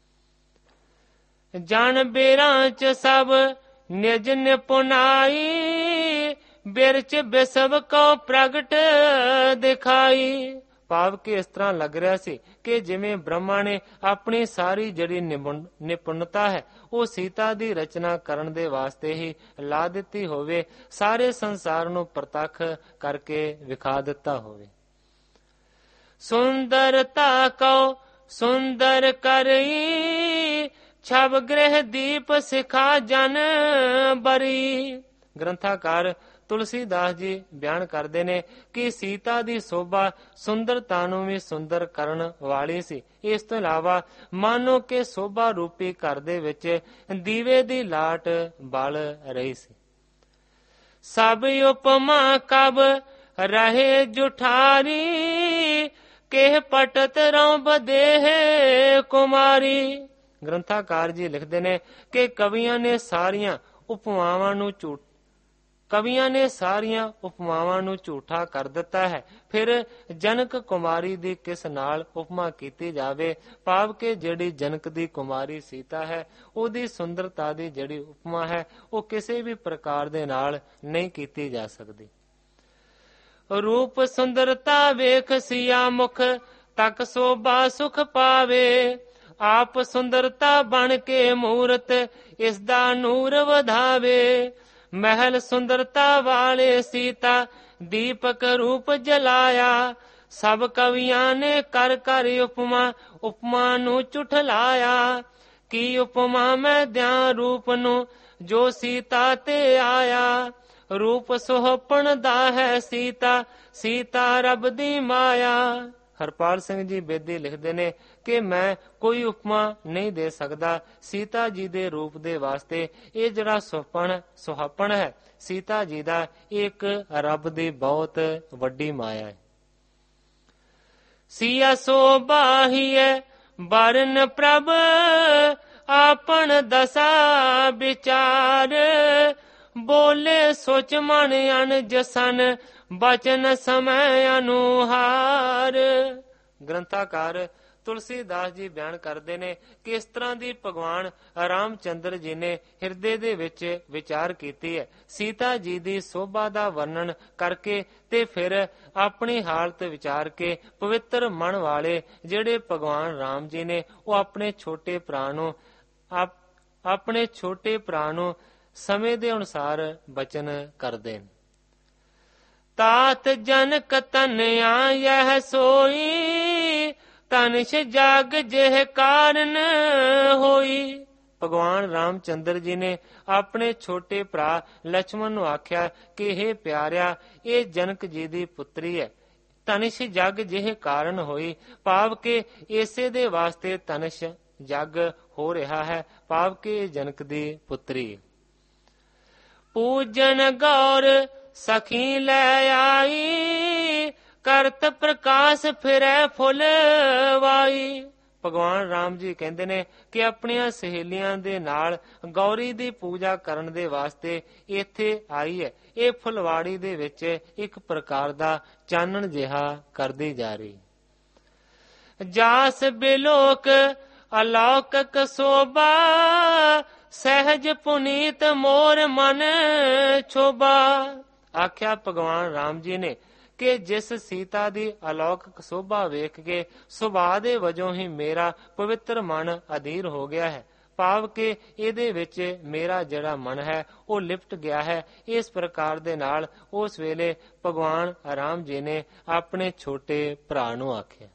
ਜਨ ਬੇਰਾਂ ਚ ਸਭ ਨਿਜ ਨਿਪੁਨਾਈ, ਬਿਰਚ ਬਿਸਵ ਕੋ ਪ੍ਰਗਟ ਦਿਖਾਈ। ਭਾਵ ਕਿ ਇਸ ਤਰ੍ਹਾਂ ਲੱਗ ਰਿਹਾ ਸੀ ਕਿ ਜਿਵੇਂ ਬ੍ਰਹਮਾ ਨੇ ਆਪਣੀ ਸਾਰੀ ਜਿਹੜੀ ਨਿਪੁੰਨਤਾ ਹੈ ਉਹ ਸੀਤਾ ਦੀ ਰਚਨਾ ਕਰਨ ਦੇ ਵਾਸਤੇ ਹੀ ਲਾ ਦਿੱਤੀ ਹੋਵੇ, ਸਾਰੇ ਸੰਸਾਰ ਨੂੰ ਪ੍ਰਤੱਖ ਕਰਕੇ ਵਿਖਾ ਦਿੱਤਾ ਹੋਵੇ। ਸੁੰਦਰਤਾ ਕੋ ਸੁੰਦਰ ਕਰਈ, ਛਬ ਗ੍ਰਹਿ ਦੀਪ ਸਿਖਾ ਜਨ ਬਰੀ। ਗ੍ਰੰਥਾਕਾਰ ਤੁਲਸੀਦਾਸ ਜੀ ਬਿਆਨ ਕਰਦੇ ਨੇ ਕਿ ਸੀਤਾ ਦੀ ਸੋਭਾ ਸੁੰਦਰਤਾ ਨੂੰ ਵੀ ਸੁੰਦਰ ਕਰਨ ਵਾਲੀ ਸੀ। ਇਸ ਤੋਂ ਇਲਾਵਾ ਮਾਨੋ ਕਿ ਸੋਭਾ ਰੂਪੀ ਘਰ ਦੇ ਵਿੱਚ ਦੀਵੇ ਦੀ ਲਾਟ ਬਲ ਰਹੀ ਸੀ। ਸਭ ਉਪਮਾ ਕਬ ਰਹੇ ਜੁਠਾਰੀ, ਕਿਹ ਪਟਤ ਰਉ ਬਦੇਹ ਕੁਮਾਰੀ। ਗ੍ਰੰਥਾਕਾਰ ਜੀ ਲਿਖਦੇ ਨੇ ਕਿ ਕਵੀਆਂ ਨੇ ਸਾਰੀਆਂ ਉਪਮਾਵਾਂ ਨੂੰ ਝੂਠ ਕਵੀਆਂ ਨੇ ਸਾਰੀਆਂ ਉਪਮਾਵਾਂ ਨੂੰ ਝੂਠਾ ਕਰ ਦਿੱਤਾ ਹੈ। ਫਿਰ ਜਨਕ ਕੁਮਾਰੀ ਦੀ ਕਿਸ ਨਾਲ ਉਪਮਾ ਕੀਤੀ ਜਾਵੇ, ਭਾਵ ਕਿ ਜਿਹੜੀ ਜਨਕ ਦੀ ਕੁਮਾਰੀ ਸੀਤਾ ਹੈ ਉਹਦੀ ਸੁੰਦਰਤਾ ਦੀ ਜਿਹੜੀ ਉਪਮਾ ਹੈ ਉਹ ਕਿਸੇ ਵੀ ਪ੍ਰਕਾਰ ਦੇ ਨਾਲ ਨਹੀਂ ਕੀਤੀ ਜਾ ਸਕਦੀ। ਰੂਪ ਸੁੰਦਰਤਾ ਵੇਖ ਸਿਆ ਮੁਖ, ਤਕ ਸੋਭਾ ਸੁਖ ਪਾਵੇ। ਆਪ ਸੁੰਦਰਤਾ ਬਣ ਕੇ ਮੂਰਤ, ਇਸ ਦਾ ਨੂਰ ਵਧਾਵੇ। ਮਹਿਲ ਸੁੰਦਰਤਾ ਵਾਲੇ ਸੀਤਾ, ਦੀਪਕ ਰੂਪ ਜਲਾਇਆ। ਸਭ ਕਵੀਆਂ ਨੇ ਕਰ ਕਰ ਉਪਮਾ ਉਪਮਾ ਨੂੰ ਝੁਠਲਾਇਆ। ਕੀ ਉਪਮਾ ਮੈਂ ਦਿਆਂ ਰੂਪ ਨੂੰ, ਜੋ ਸੀਤਾ ਤੇ ਆਇਆ। ਰੂਪ ਸੁਹੱਪਣ ਦਾ ਹੈ ਸੀਤਾ, ਸੀਤਾ ਰੱਬ ਦੀ ਮਾਇਆ। ਹਰਪਾਲ ਸਿੰਘ ਜੀ ਬੇਦੀ ਲਿਖਦੇ ਨੇ ਕਿ ਮੈਂ ਕੋਈ ਉਪਮਾ ਨਹੀਂ ਦੇ ਸਕਦਾ ਸੀਤਾ ਜੀ ਦੇ ਰੂਪ ਦੇ ਵਾਸਤੇ। ਇਹ ਜਿਹੜਾ ਸੁਹੱਪਣ ਸੁਹੱਪਣ ਹੈ ਸੀਤਾ ਜੀ ਦਾ, ਇੱਕ ਰੱਬ ਦੀ ਬਹੁਤ ਵੱਡੀ ਮਾਇਆ ਹੈ। ਸੀਆ ਸੋਭਾ ਹੀ ਹੈ ਬਰਨ ਪ੍ਰਭ, ਆਪਣ ਦਸਾ ਵਿਚਾਰ। ਬੋਲੇ ਸੋਚ ਮਨ ਅਨ ਜਸਨ, ਬਚਨ ਸਮੈ ਅਨੁਹਾਰ। ਗ੍ਰੰਥਾਕਾਰ ਤੁਲਸੀਦਾਸ ਜੀ ਬਿਆਨ ਕਰਦੇ ਨੇ ਕਿ ਇਸ ਤਰ੍ਹਾਂ ਦੀ ਭਗਵਾਨ ਰਾਮਚੰਦਰ ਜੀ ਨੇ ਹਿਰਦੇ ਦੇ ਵਿੱਚ ਵਿਚਾਰ ਕੀਤੀ ਹੈ। ਸੀਤਾ ਜੀ ਦੀ ਸੋਭਾ ਦਾ ਵਰਣਨ ਕਰਕੇ ਤੇ ਫਿਰ ਆਪਣੀ ਹਾਲਤ ਵਿਚਾਰ ਕੇ ਪਵਿੱਤਰ ਮਨ ਵਾਲੇ ਜਿਹੜੇ ਭਗਵਾਨ ਰਾਮ ਜੀ ਨੇ ਉਹ ਆਪਣੇ ਛੋਟੇ ਭਰਾ ਨੂੰ ਆਪਣੇ ਛੋਟੇ ਭਰਾ ਨੂੰ ਸਮੇਂ ਦੇ ਅਨੁਸਾਰ ਬਚਨ ਕਰਦੇ ਨੇ। ਤਾਤ ਜਨਕ ਤਨਿਆ ਯਹ ਸੋਈ, ਤਨਿਸ਼ ਜਗ ਜਿਹ ਕਾਰਨ ਹੋਈ। ਭਗਵਾਨ ਰਾਮਚੰਦਰ ਜੀ ਨੇ ਆਪਣੇ ਛੋਟੇ ਭਰਾ ਲਛਮਣ ਨੂੰ ਆਖਿਆ ਕਿ ਇਹ ਪਿਆਰਿਆ, ਇਹ ਜਨਕ ਜੀ ਦੀ ਪੁੱਤਰੀ ਹੈ। ਤਨਿਸ਼ ਜਗ ਜਿਹ ਕਾਰਨ ਹੋਈ, ਭਾਵ ਕਿ ਇਸੇ ਦੇ ਵਾਸਤੇ ਤਨਿਸ਼ ਜਗ ਹੋ ਰਿਹਾ ਹੈ, ਭਾਵ ਕਿ ਜਨਕ ਦੀ ਪੁੱਤਰੀ। ਪੂਜਨ ਗੌਰ ਸਖੀ ਲੈ ਆਈ, ਕਰਤ ਪ੍ਰਕਾਸ਼ ਫਿਰੈ ਫੁੱਲਵਾਈ। ਭਗਵਾਨ ਰਾਮ ਜੀ ਕਹਿੰਦੇ ਨੇ ਕਿ ਆਪਣੀਆਂ ਸਹੇਲੀਆਂ ਦੇ ਨਾਲ ਗੌਰੀ ਦੀ ਪੂਜਾ ਕਰਨ ਦੇ ਵਾਸਤੇ ਇੱਥੇ ਆਈ ਹੈ। ਇਹ ਫੁਲਵਾੜੀ ਦੇ ਵਿੱਚ ਇੱਕ ਪ੍ਰਕਾਰ ਦਾ ਚਾਨਣ ਜਿਹਾ ਕਰਦੀ ਜਾ ਰਹੀ। ਜਾਸ ਬਿਲੋਕ ਅਲੌਕਿਕ ਸੋਭਾ, ਸਹਿਜ ਪੁਨੀਤ ਮੋਰ ਮਨ ਛੋਭਾ। ਆਖਿਆ ਭਗਵਾਨ ਰਾਮ ਜੀ ਨੇ ਕਿ ਜਿਸ ਸੀਤਾ ਦੀ ਅਲੌਕਿਕ ਸੋਭਾ ਵੇਖ ਕੇ ਸੁਭਾਅ ਦੇ ਵਜੋਂ ਹੀ ਮੇਰਾ ਪਵਿੱਤਰ ਮਨ ਅਧੀਰ ਹੋ ਗਿਆ ਹੈ, ਭਾਵ ਕਿ ਇਹਦੇ ਵਿੱਚ ਮੇਰਾ ਜਿਹੜਾ ਮਨ ਹੈ ਉਹ ਲਿਪਟ ਗਿਆ ਹੈ। ਇਸ ਪ੍ਰਕਾਰ ਦੇ ਨਾਲ ਉਸ ਵੇਲੇ ਭਗਵਾਨ ਰਾਮ ਜੀ ਨੇ ਆਪਣੇ ਛੋਟੇ ਭਰਾ ਨੂੰ ਆਖਿਆ।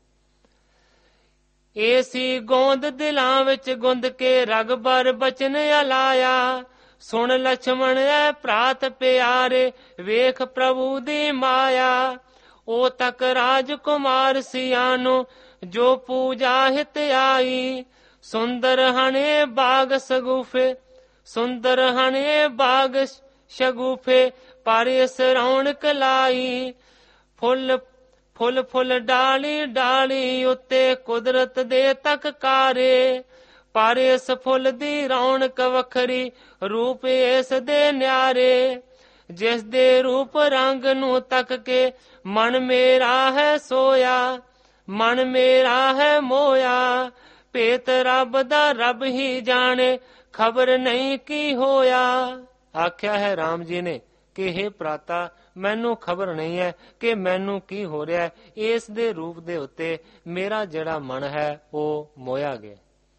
ਏਸੀ ਗੋਂਦ ਦਿਲਾਂ ਵਿੱਚ ਗੁੰਦ ਕੇ ਰਗਬਰ ਬਚਨ ਅਲਾਇਆ, ਸੁਣ ਲਛਮਣ ਐ ਭਰਾਤ ਪਿਆਰੇ, ਵੇਖ ਪ੍ਰਭੂ ਦੀ ਮਾਇਆ। ਉਹ ਤਕ ਰਾਜਕੁਮਾਰ ਸਿਆਨੋ, ਜੋ ਪੂਜਾ ਹਿਤ ਆਈ। ਸੁੰਦਰ ਹਣੇ ਬਾਗ ਸਗੂਫੇ, ਸੁੰਦਰ ਹਣੇ ਬਾਗ ਸ਼ਗੂਫੇ, ਪਾਰਿਸ ਰੌਣਕ ਲਾਈ। ਫੁੱਲ ਫੁੱਲ ਫੁੱਲ ਡਾਲੀ ਡਾਲੀ ਉੱਤੇ ਕੁਦਰਤ ਦੇ ਤਕ ਕਾਰੇ। ਪਰ ਇਸ ਫੁੱਲ ਦੀ ਰੌਣਕ ਵੱਖਰੀ, ਰੂਪ ਇਸ ਦੇ ਨਿਆਰੇ। ਜਿਸ ਦੇ ਰੂਪ ਰੰਗ ਨੂੰ ਤੱਕ ਕੇ ਮਨ ਮੇਰਾ ਹੈ ਸੋਇਆ, ਮਨ ਮੇਰਾ ਹੈ ਮੋਇਆ। ਭੇਤ ਰੱਬ ਦਾ ਰੱਬ ਹੀ ਜਾਣੇ, ਖਬਰ ਨਹੀਂ ਕੀ ਹੋਇਆ। ਆਖਿਆ ਹੈ ਰਾਮ ਜੀ ਨੇ ਕਿ ਹੇ ਭਰਾਤਾ, ਮੈਨੂੰ ਖਬਰ ਨਹੀਂ ਹੈ ਕਿ ਮੈਨੂੰ ਕੀ ਹੋ ਰਿਹਾ ਹੈ। ਇਸ ਦੇ ਰੂਪ ਦੇ ਉੱਤੇ ਮੇਰਾ ਜਿਹੜਾ ਮਨ ਹੈ ਉਹ ਮੋਇਆ ਗਿਆ।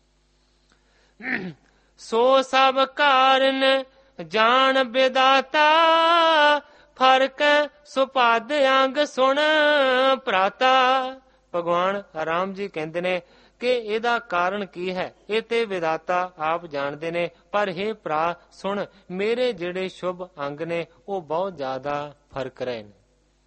ਸੋ ਸਭ ਕਾਰਨ ਜਾਣ ਬਿਦਾਤਾ, ਫਰਕ ਸੁਪਾਦ ਅੰਗ ਸੁਣ ਭਰਾਤਾ। ਭਗਵਾਨ ਰਾਮ ਜੀ ਕਹਿੰਦੇ ਨੇ ਕਿ ਇਹਦਾ ਕਾਰਨ ਕੀ ਹੈ, ਇਹ ਤੇ ਵਿਦਾਤਾ ਆਪ ਜਾਣਦੇ ਨੇ। ਪਰ ਹੇ ਭਰਾ ਸੁਣ, ਮੇਰੇ ਜਿਹੜੇ ਸ਼ੁਭ ਅੰਗ ਨੇ ਉਹ ਬਹੁਤ ਜ਼ਿਆਦਾ ਫਰਕ ਰਹੇ ਨੇ।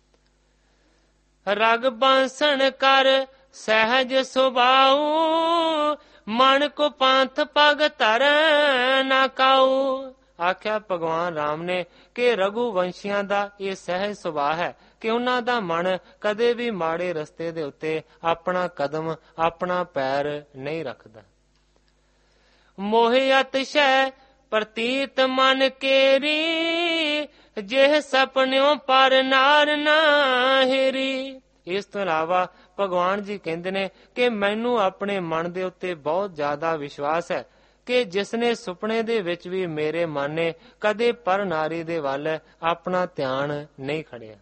ਰਗ ਬਾਂਸਣ ਕਰ ਸਹਿਜ ਸੁਭਾਉ, ਮਨ ਕੋ ਪੰਥ ਪਗ ਧਰ ਨਾ ਕਾਉ। ਆਖਿਆ ਭਗਵਾਨ ਰਾਮ ਨੇ ਕਿ ਰਘੂ ਵੰਸ਼ੀਆਂ ਦਾ ਇਹ ਸਹਿਜ ਸੁਭਾਅ ਹੈ ਕਿ ਉਹਨਾਂ ਦਾ ਮਨ ਕਦੇ ਵੀ ਮਾੜੇ ਰਸਤੇ ਦੇ ਉੱਤੇ ਆਪਣਾ ਕਦਮ ਆਪਣਾ ਪੈਰ ਨਹੀਂ ਰੱਖਦਾ। ਮੋਹ ਅਤਿਸ਼ੈ ਪ੍ਰਤੀਤ ਮਨ ਕੇਰੀ, ਜਿਹ ਸਪਨਿਓ ਪਰ ਨਾਰ ਨਾ ਹੇਰੀ। ਇਸ ਤੋਂ ਇਲਾਵਾ ਭਗਵਾਨ ਜੀ ਕਹਿੰਦੇ ਨੇ ਕਿ ਮੈਨੂੰ ਆਪਣੇ ਮਨ ਦੇ ਉੱਤੇ ਬਹੁਤ ਜ਼ਿਆਦਾ ਵਿਸ਼ਵਾਸ ਹੈ ਕਿ ਜਿਸਨੇ ਸੁਪਨੇ ਦੇ ਵਿੱਚ ਵੀ ਮੇਰੇ ਮਨ ਨੇ ਕਦੇ ਪਰ ਨਾਰੀ ਦੇ ਵੱਲ ਆਪਣਾ ਧਿਆਨ ਨਹੀਂ ਖੜਿਆ।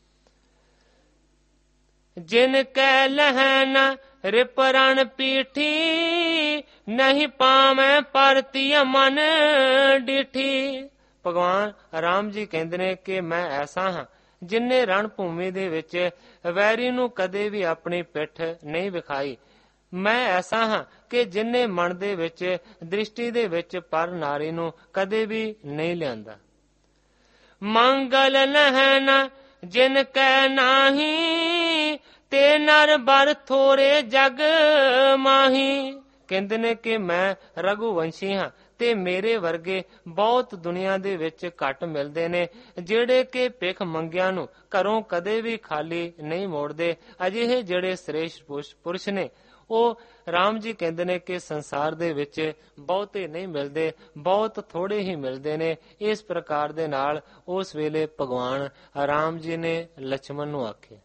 ਜਿਨ ਕੈ ਲਹਨ ਰਿਪਰਣ ਪੀਠੀ, ਨਹੀਂ ਪਾਵੇਂ ਪਰਤੀ ਮਨ ਡਿਠੀ। ਭਗਵਾਨ ਰਾਮ ਜੀ ਕਹਿੰਦੇ ਨੇ ਕਿ ਮੈਂ ਐਸਾ ਹਾਂ ਜਿਨਨੇ ਰਣ ਭੂਮੀ ਦੇ ਵਿੱਚ ਵੈਰੀ ਨੂੰ ਕਦੇ ਵੀ ਆਪਣੀ ਪਿੱਠ ਨਹੀਂ ਵਿਖਾਈ। ਮੈਂ ਐਸਾ ਹਾਂ ਕਿ ਜਿਨਨੇ ਮਨ ਦੇ ਵਿੱਚ ਦ੍ਰਿਸ਼ਟੀ ਦੇ ਵਿੱਚ ਪਰ ਨਾਰੀ ਨੂੰ ਕਦੇ ਵੀ ਨਹੀਂ ਲਿਆਂਦਾ। ਮੰਗਲ ਨਹਿ ਨ ਜਿਨ ਕੈ ਨਾਹੀ, ਤੇ ਨਰ ਬਰ ਥੋੜੇ ਜਗ ਮਾਹੀ। ਕਹਿੰਦੇ ਨੇ ਕਿ ਮੈਂ ਰਘੁਵੰਸ਼ੀ ਹਾਂ ਤੇ ਮੇਰੇ ਵਰਗੇ ਬਹੁਤ ਦੁਨੀਆ ਦੇ ਵਿੱਚ ਘੱਟ ਮਿਲਦੇ ਨੇ, ਜਿਹੜੇ ਕਿ ਭਿੱਖ ਮੰਗਿਆਂ ਨੂੰ ਘਰੋਂ ਕਦੇ ਵੀ ਖਾਲੀ ਨਹੀਂ ਮੋੜਦੇ। ਅਜਿਹੇ ਜਿਹੜੇ ਸ੍ਰੇਸ਼ਟ ਪੁਰਸ਼ ਨੇ ਉਹ ਰਾਮ ਜੀ ਕਹਿੰਦੇ ਨੇ ਕਿ ਸੰਸਾਰ ਦੇ ਵਿੱਚ ਬਹੁਤੇ ਨਹੀਂ ਮਿਲਦੇ, ਬਹੁਤ ਥੋੜੇ ਹੀ ਮਿਲਦੇ ਨੇ। ਇਸ ਪ੍ਰਕਾਰ ਦੇ ਨਾਲ ਉਸ ਵੇਲੇ ਭਗਵਾਨ ਰਾਮ ਜੀ ਨੇ ਲਛਮਣ ਨੂੰ ਆਖਿਆ,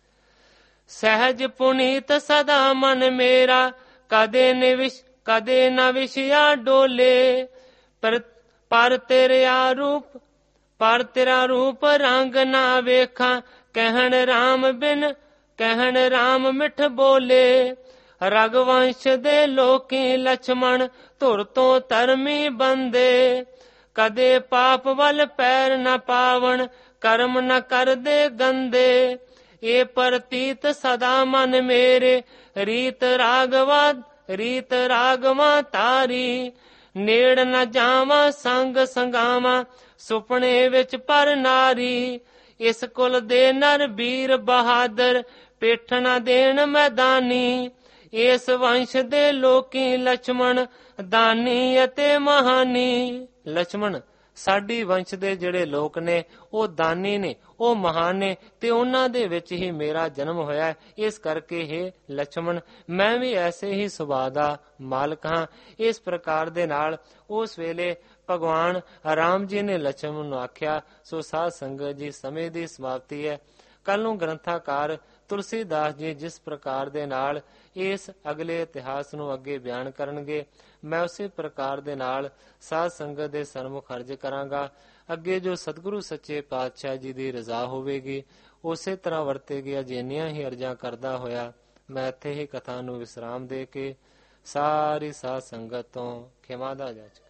ਸਹਿਜ ਪੁਨੀਤ ਸਦਾ ਮਨ ਮੇਰਾ, ਕਦੇ ਨਿਵਿਸ਼ ਕਦੇ ਨਾ ਵਿਸ਼ਿਆ ਡੋਲੇ। ਪਰ ਪਰ ਤੇਰਾ ਰੂਪ ਪਰ ਤੇਰਾ ਰੂਪ ਰੰਗ ਨਾ ਵੇਖਾਂ, ਕਹਿਣ ਰਾਮ ਬਿਨ ਕਹਿਣ ਰਾਮ ਮਿੱਠ ਬੋਲੇ। ਰਘੁਵੰਸ਼ ਦੇ ਲੋਕੀ ਲਛਮਣ, ਧੁਰ ਤੋਂ ਧਰਮੀ ਬੰਦੇ। ਕਦੇ ਪਾਪ ਵੱਲ ਪੈਰ ਨਾ ਪਾਵਣ, ਕਰਮ ਨਾ ਕਰਦੇ ਗੰਦੇ। ਇਹ ਪ੍ਰਤੀਤ ਸਦਾ ਮਨ ਮੇਰੇ, ਰੀਤ ਰਾਗਵਾ ਰੀਤ ਰਾਗਵਾ ਤਾਰੀ। ਨੇੜ ਨਾ ਜਾਵਾਂ ਸੰਗ ਸੰਗਾਵਾਂ, ਸੁਪਨੇ ਵਿੱਚ ਪਰ ਨਾਰੀ। ਇਸ ਕੁਲ ਦੇ ਨਰ ਬੀਰ ਬਹਾਦਰ, ਪਿੱਠ ਨਾ ਦੇਣ ਮੈਦਾਨੀ। ਇਸ ਵੰਸ਼ ਦੇ ਲੋਕੀ ਲਛਮਣ, ਦਾਨੀ ਅਤੇ ਮਹਾਨੀ। ਲਛਮਣ ਸਾਡੀ ਵੰਸ਼ ਦੇ ਜਿਹੜੇ ਲੋਕ ਨੇ ਉਹ ਦਾਨੀ ਨੇ, ਉਹ ਮਹਾਨ ਨੇ, ਤੇ ਉਹਨਾਂ ਦੇ ਵਿੱਚ ਹੀ ਮੇਰਾ ਜਨਮ ਹੋਇਆ। ਇਸ ਕਰਕੇ ਹੀ ਲਛਮਣ ਮੈਂ ਵੀ ਐਸੇ ਹੀ ਸੁਭਾਅ ਦਾ ਮਾਲਕ ਹਾਂ। ਇਸ ਪ੍ਰਕਾਰ ਦੇ ਨਾਲ ਉਸ ਵੇਲੇ ਭਗਵਾਨ ਰਾਮ ਜੀ ਨੇ ਲਛਮਣ ਨੂੰ ਆਖਿਆ। ਸੋ ਸਾਧ ਸੰਗਤ ਜੀ, ਸਮੇਂ ਦੀ ਸਮਾਪਤੀ ਹੈ। ਕੱਲ ਨੂੰ ਗ੍ਰੰਥਾਕਾਰ ਤੁਲਸੀਦਾਸ ਜੀ ਜਿਸ ਪ੍ਰਕਾਰ ਦੇ ਨਾਲ ਇਸ ਅਗਲੇ ਇਤਿਹਾਸ ਨੂੰ ਅੱਗੇ ਬਿਆਨ ਕਰਨਗੇ, ਮੈਂ ਉਸੇ ਪ੍ਰਕਾਰ ਦੇ ਨਾਲ ਸਾਧ ਸੰਗਤ ਦੇ ਸਨਮੁਖ ਅਰਜ਼ ਕਰਾਂਗਾ। ਅੱਗੇ ਜੋ ਸਤਿਗੁਰੂ ਸੱਚੇ ਪਾਤਸ਼ਾਹ ਜੀ ਦੀ ਰਜ਼ਾ ਹੋਵੇਗੀ ਉਸੇ ਤਰ੍ਹਾਂ ਵਰਤੇਗੀ। ਅਜੇ ਇੰਨੀਆਂ ਹੀ ਅਰਜ਼ਾਂ ਕਰਦਾ ਹੋਇਆ ਮੈਂ ਇੱਥੇ ਹੀ ਕਥਾ ਨੂੰ ਵਿਸਰਾਮ ਦੇ ਕੇ ਸਾਰੀ ਸਾਧ ਸੰਗਤ ਤੋਂ ਖਿਮਾ ਦਾ ਜਾਚਕਾਂ।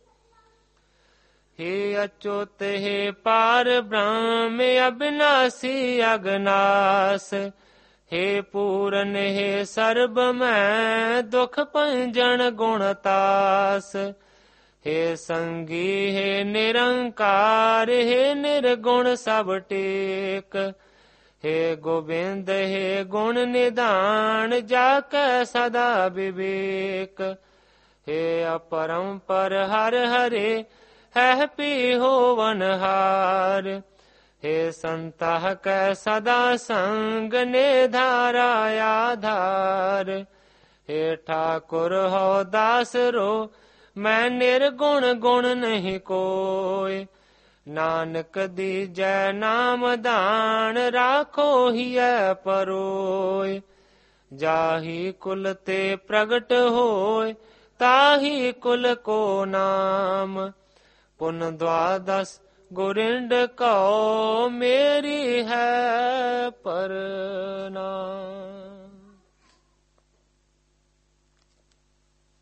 ਹੇ ਅਚੁੱਤ ਹੇ ਪਾਰ ਬ੍ਰਹਮ ਅਬਿਨਾਸੀ ਅਗਨਾਸ, ਹੇ ਪੂਰਨ ਹੇ ਸਰਬ ਮੈਂ ਦੁਖ ਭੰਜਨ ਗੁਣਤਾਸ। ਹੇ ਸੰਗੀ ਹੇ ਨਿਰੰਕਾਰ, ਹੇ ਨਿਰਗੁਣ ਸਭ ਟੇਕ। ਹੇ ਗੋਬਿੰਦ ਹੇ ਗੁਣ ਨਿਧਾਨ, ਜਾ ਕੈ ਸਦਾ ਵਿਵੇਕ। ਹੇ ਅਪਰੰਪਰ ਹਰ ਹਰੇ, ਹੈ ਪੀ ਹੋਵਨ ਹਾਰ। ਹੇ ਸੰਤਹ ਕੈ ਸਦਾ ਸੰਗ, ਨਿਧਾਰਾ ਆਧਾਰ। ਹੇ ਠਾਕੁਰ ਹੋ ਦਾਸ ਰੋ, ਮੈਂ ਨਿਰਗੁਣ ਗੁਣ ਨਹੀਂ ਕੋਇ। ਨਾਨਕ ਦੀਜੈ ਨਾਮ ਦਾਨ, ਰਾਖੋ ਹੀਐ ਪਰੋਇ। ਜਾਹੀ ਕੁਲ ਤੇ ਪ੍ਰਗਟ ਹੋਇ, ਤਾਹੀ ਕੁਲ ਕੋ ਨਾਮ। ਪੁਨ ਦਵਾਦਸ ਗੋਰਿੰਡ ਕਉ, ਮੇਰੀ ਹੈ ਪਰਨਾਮ।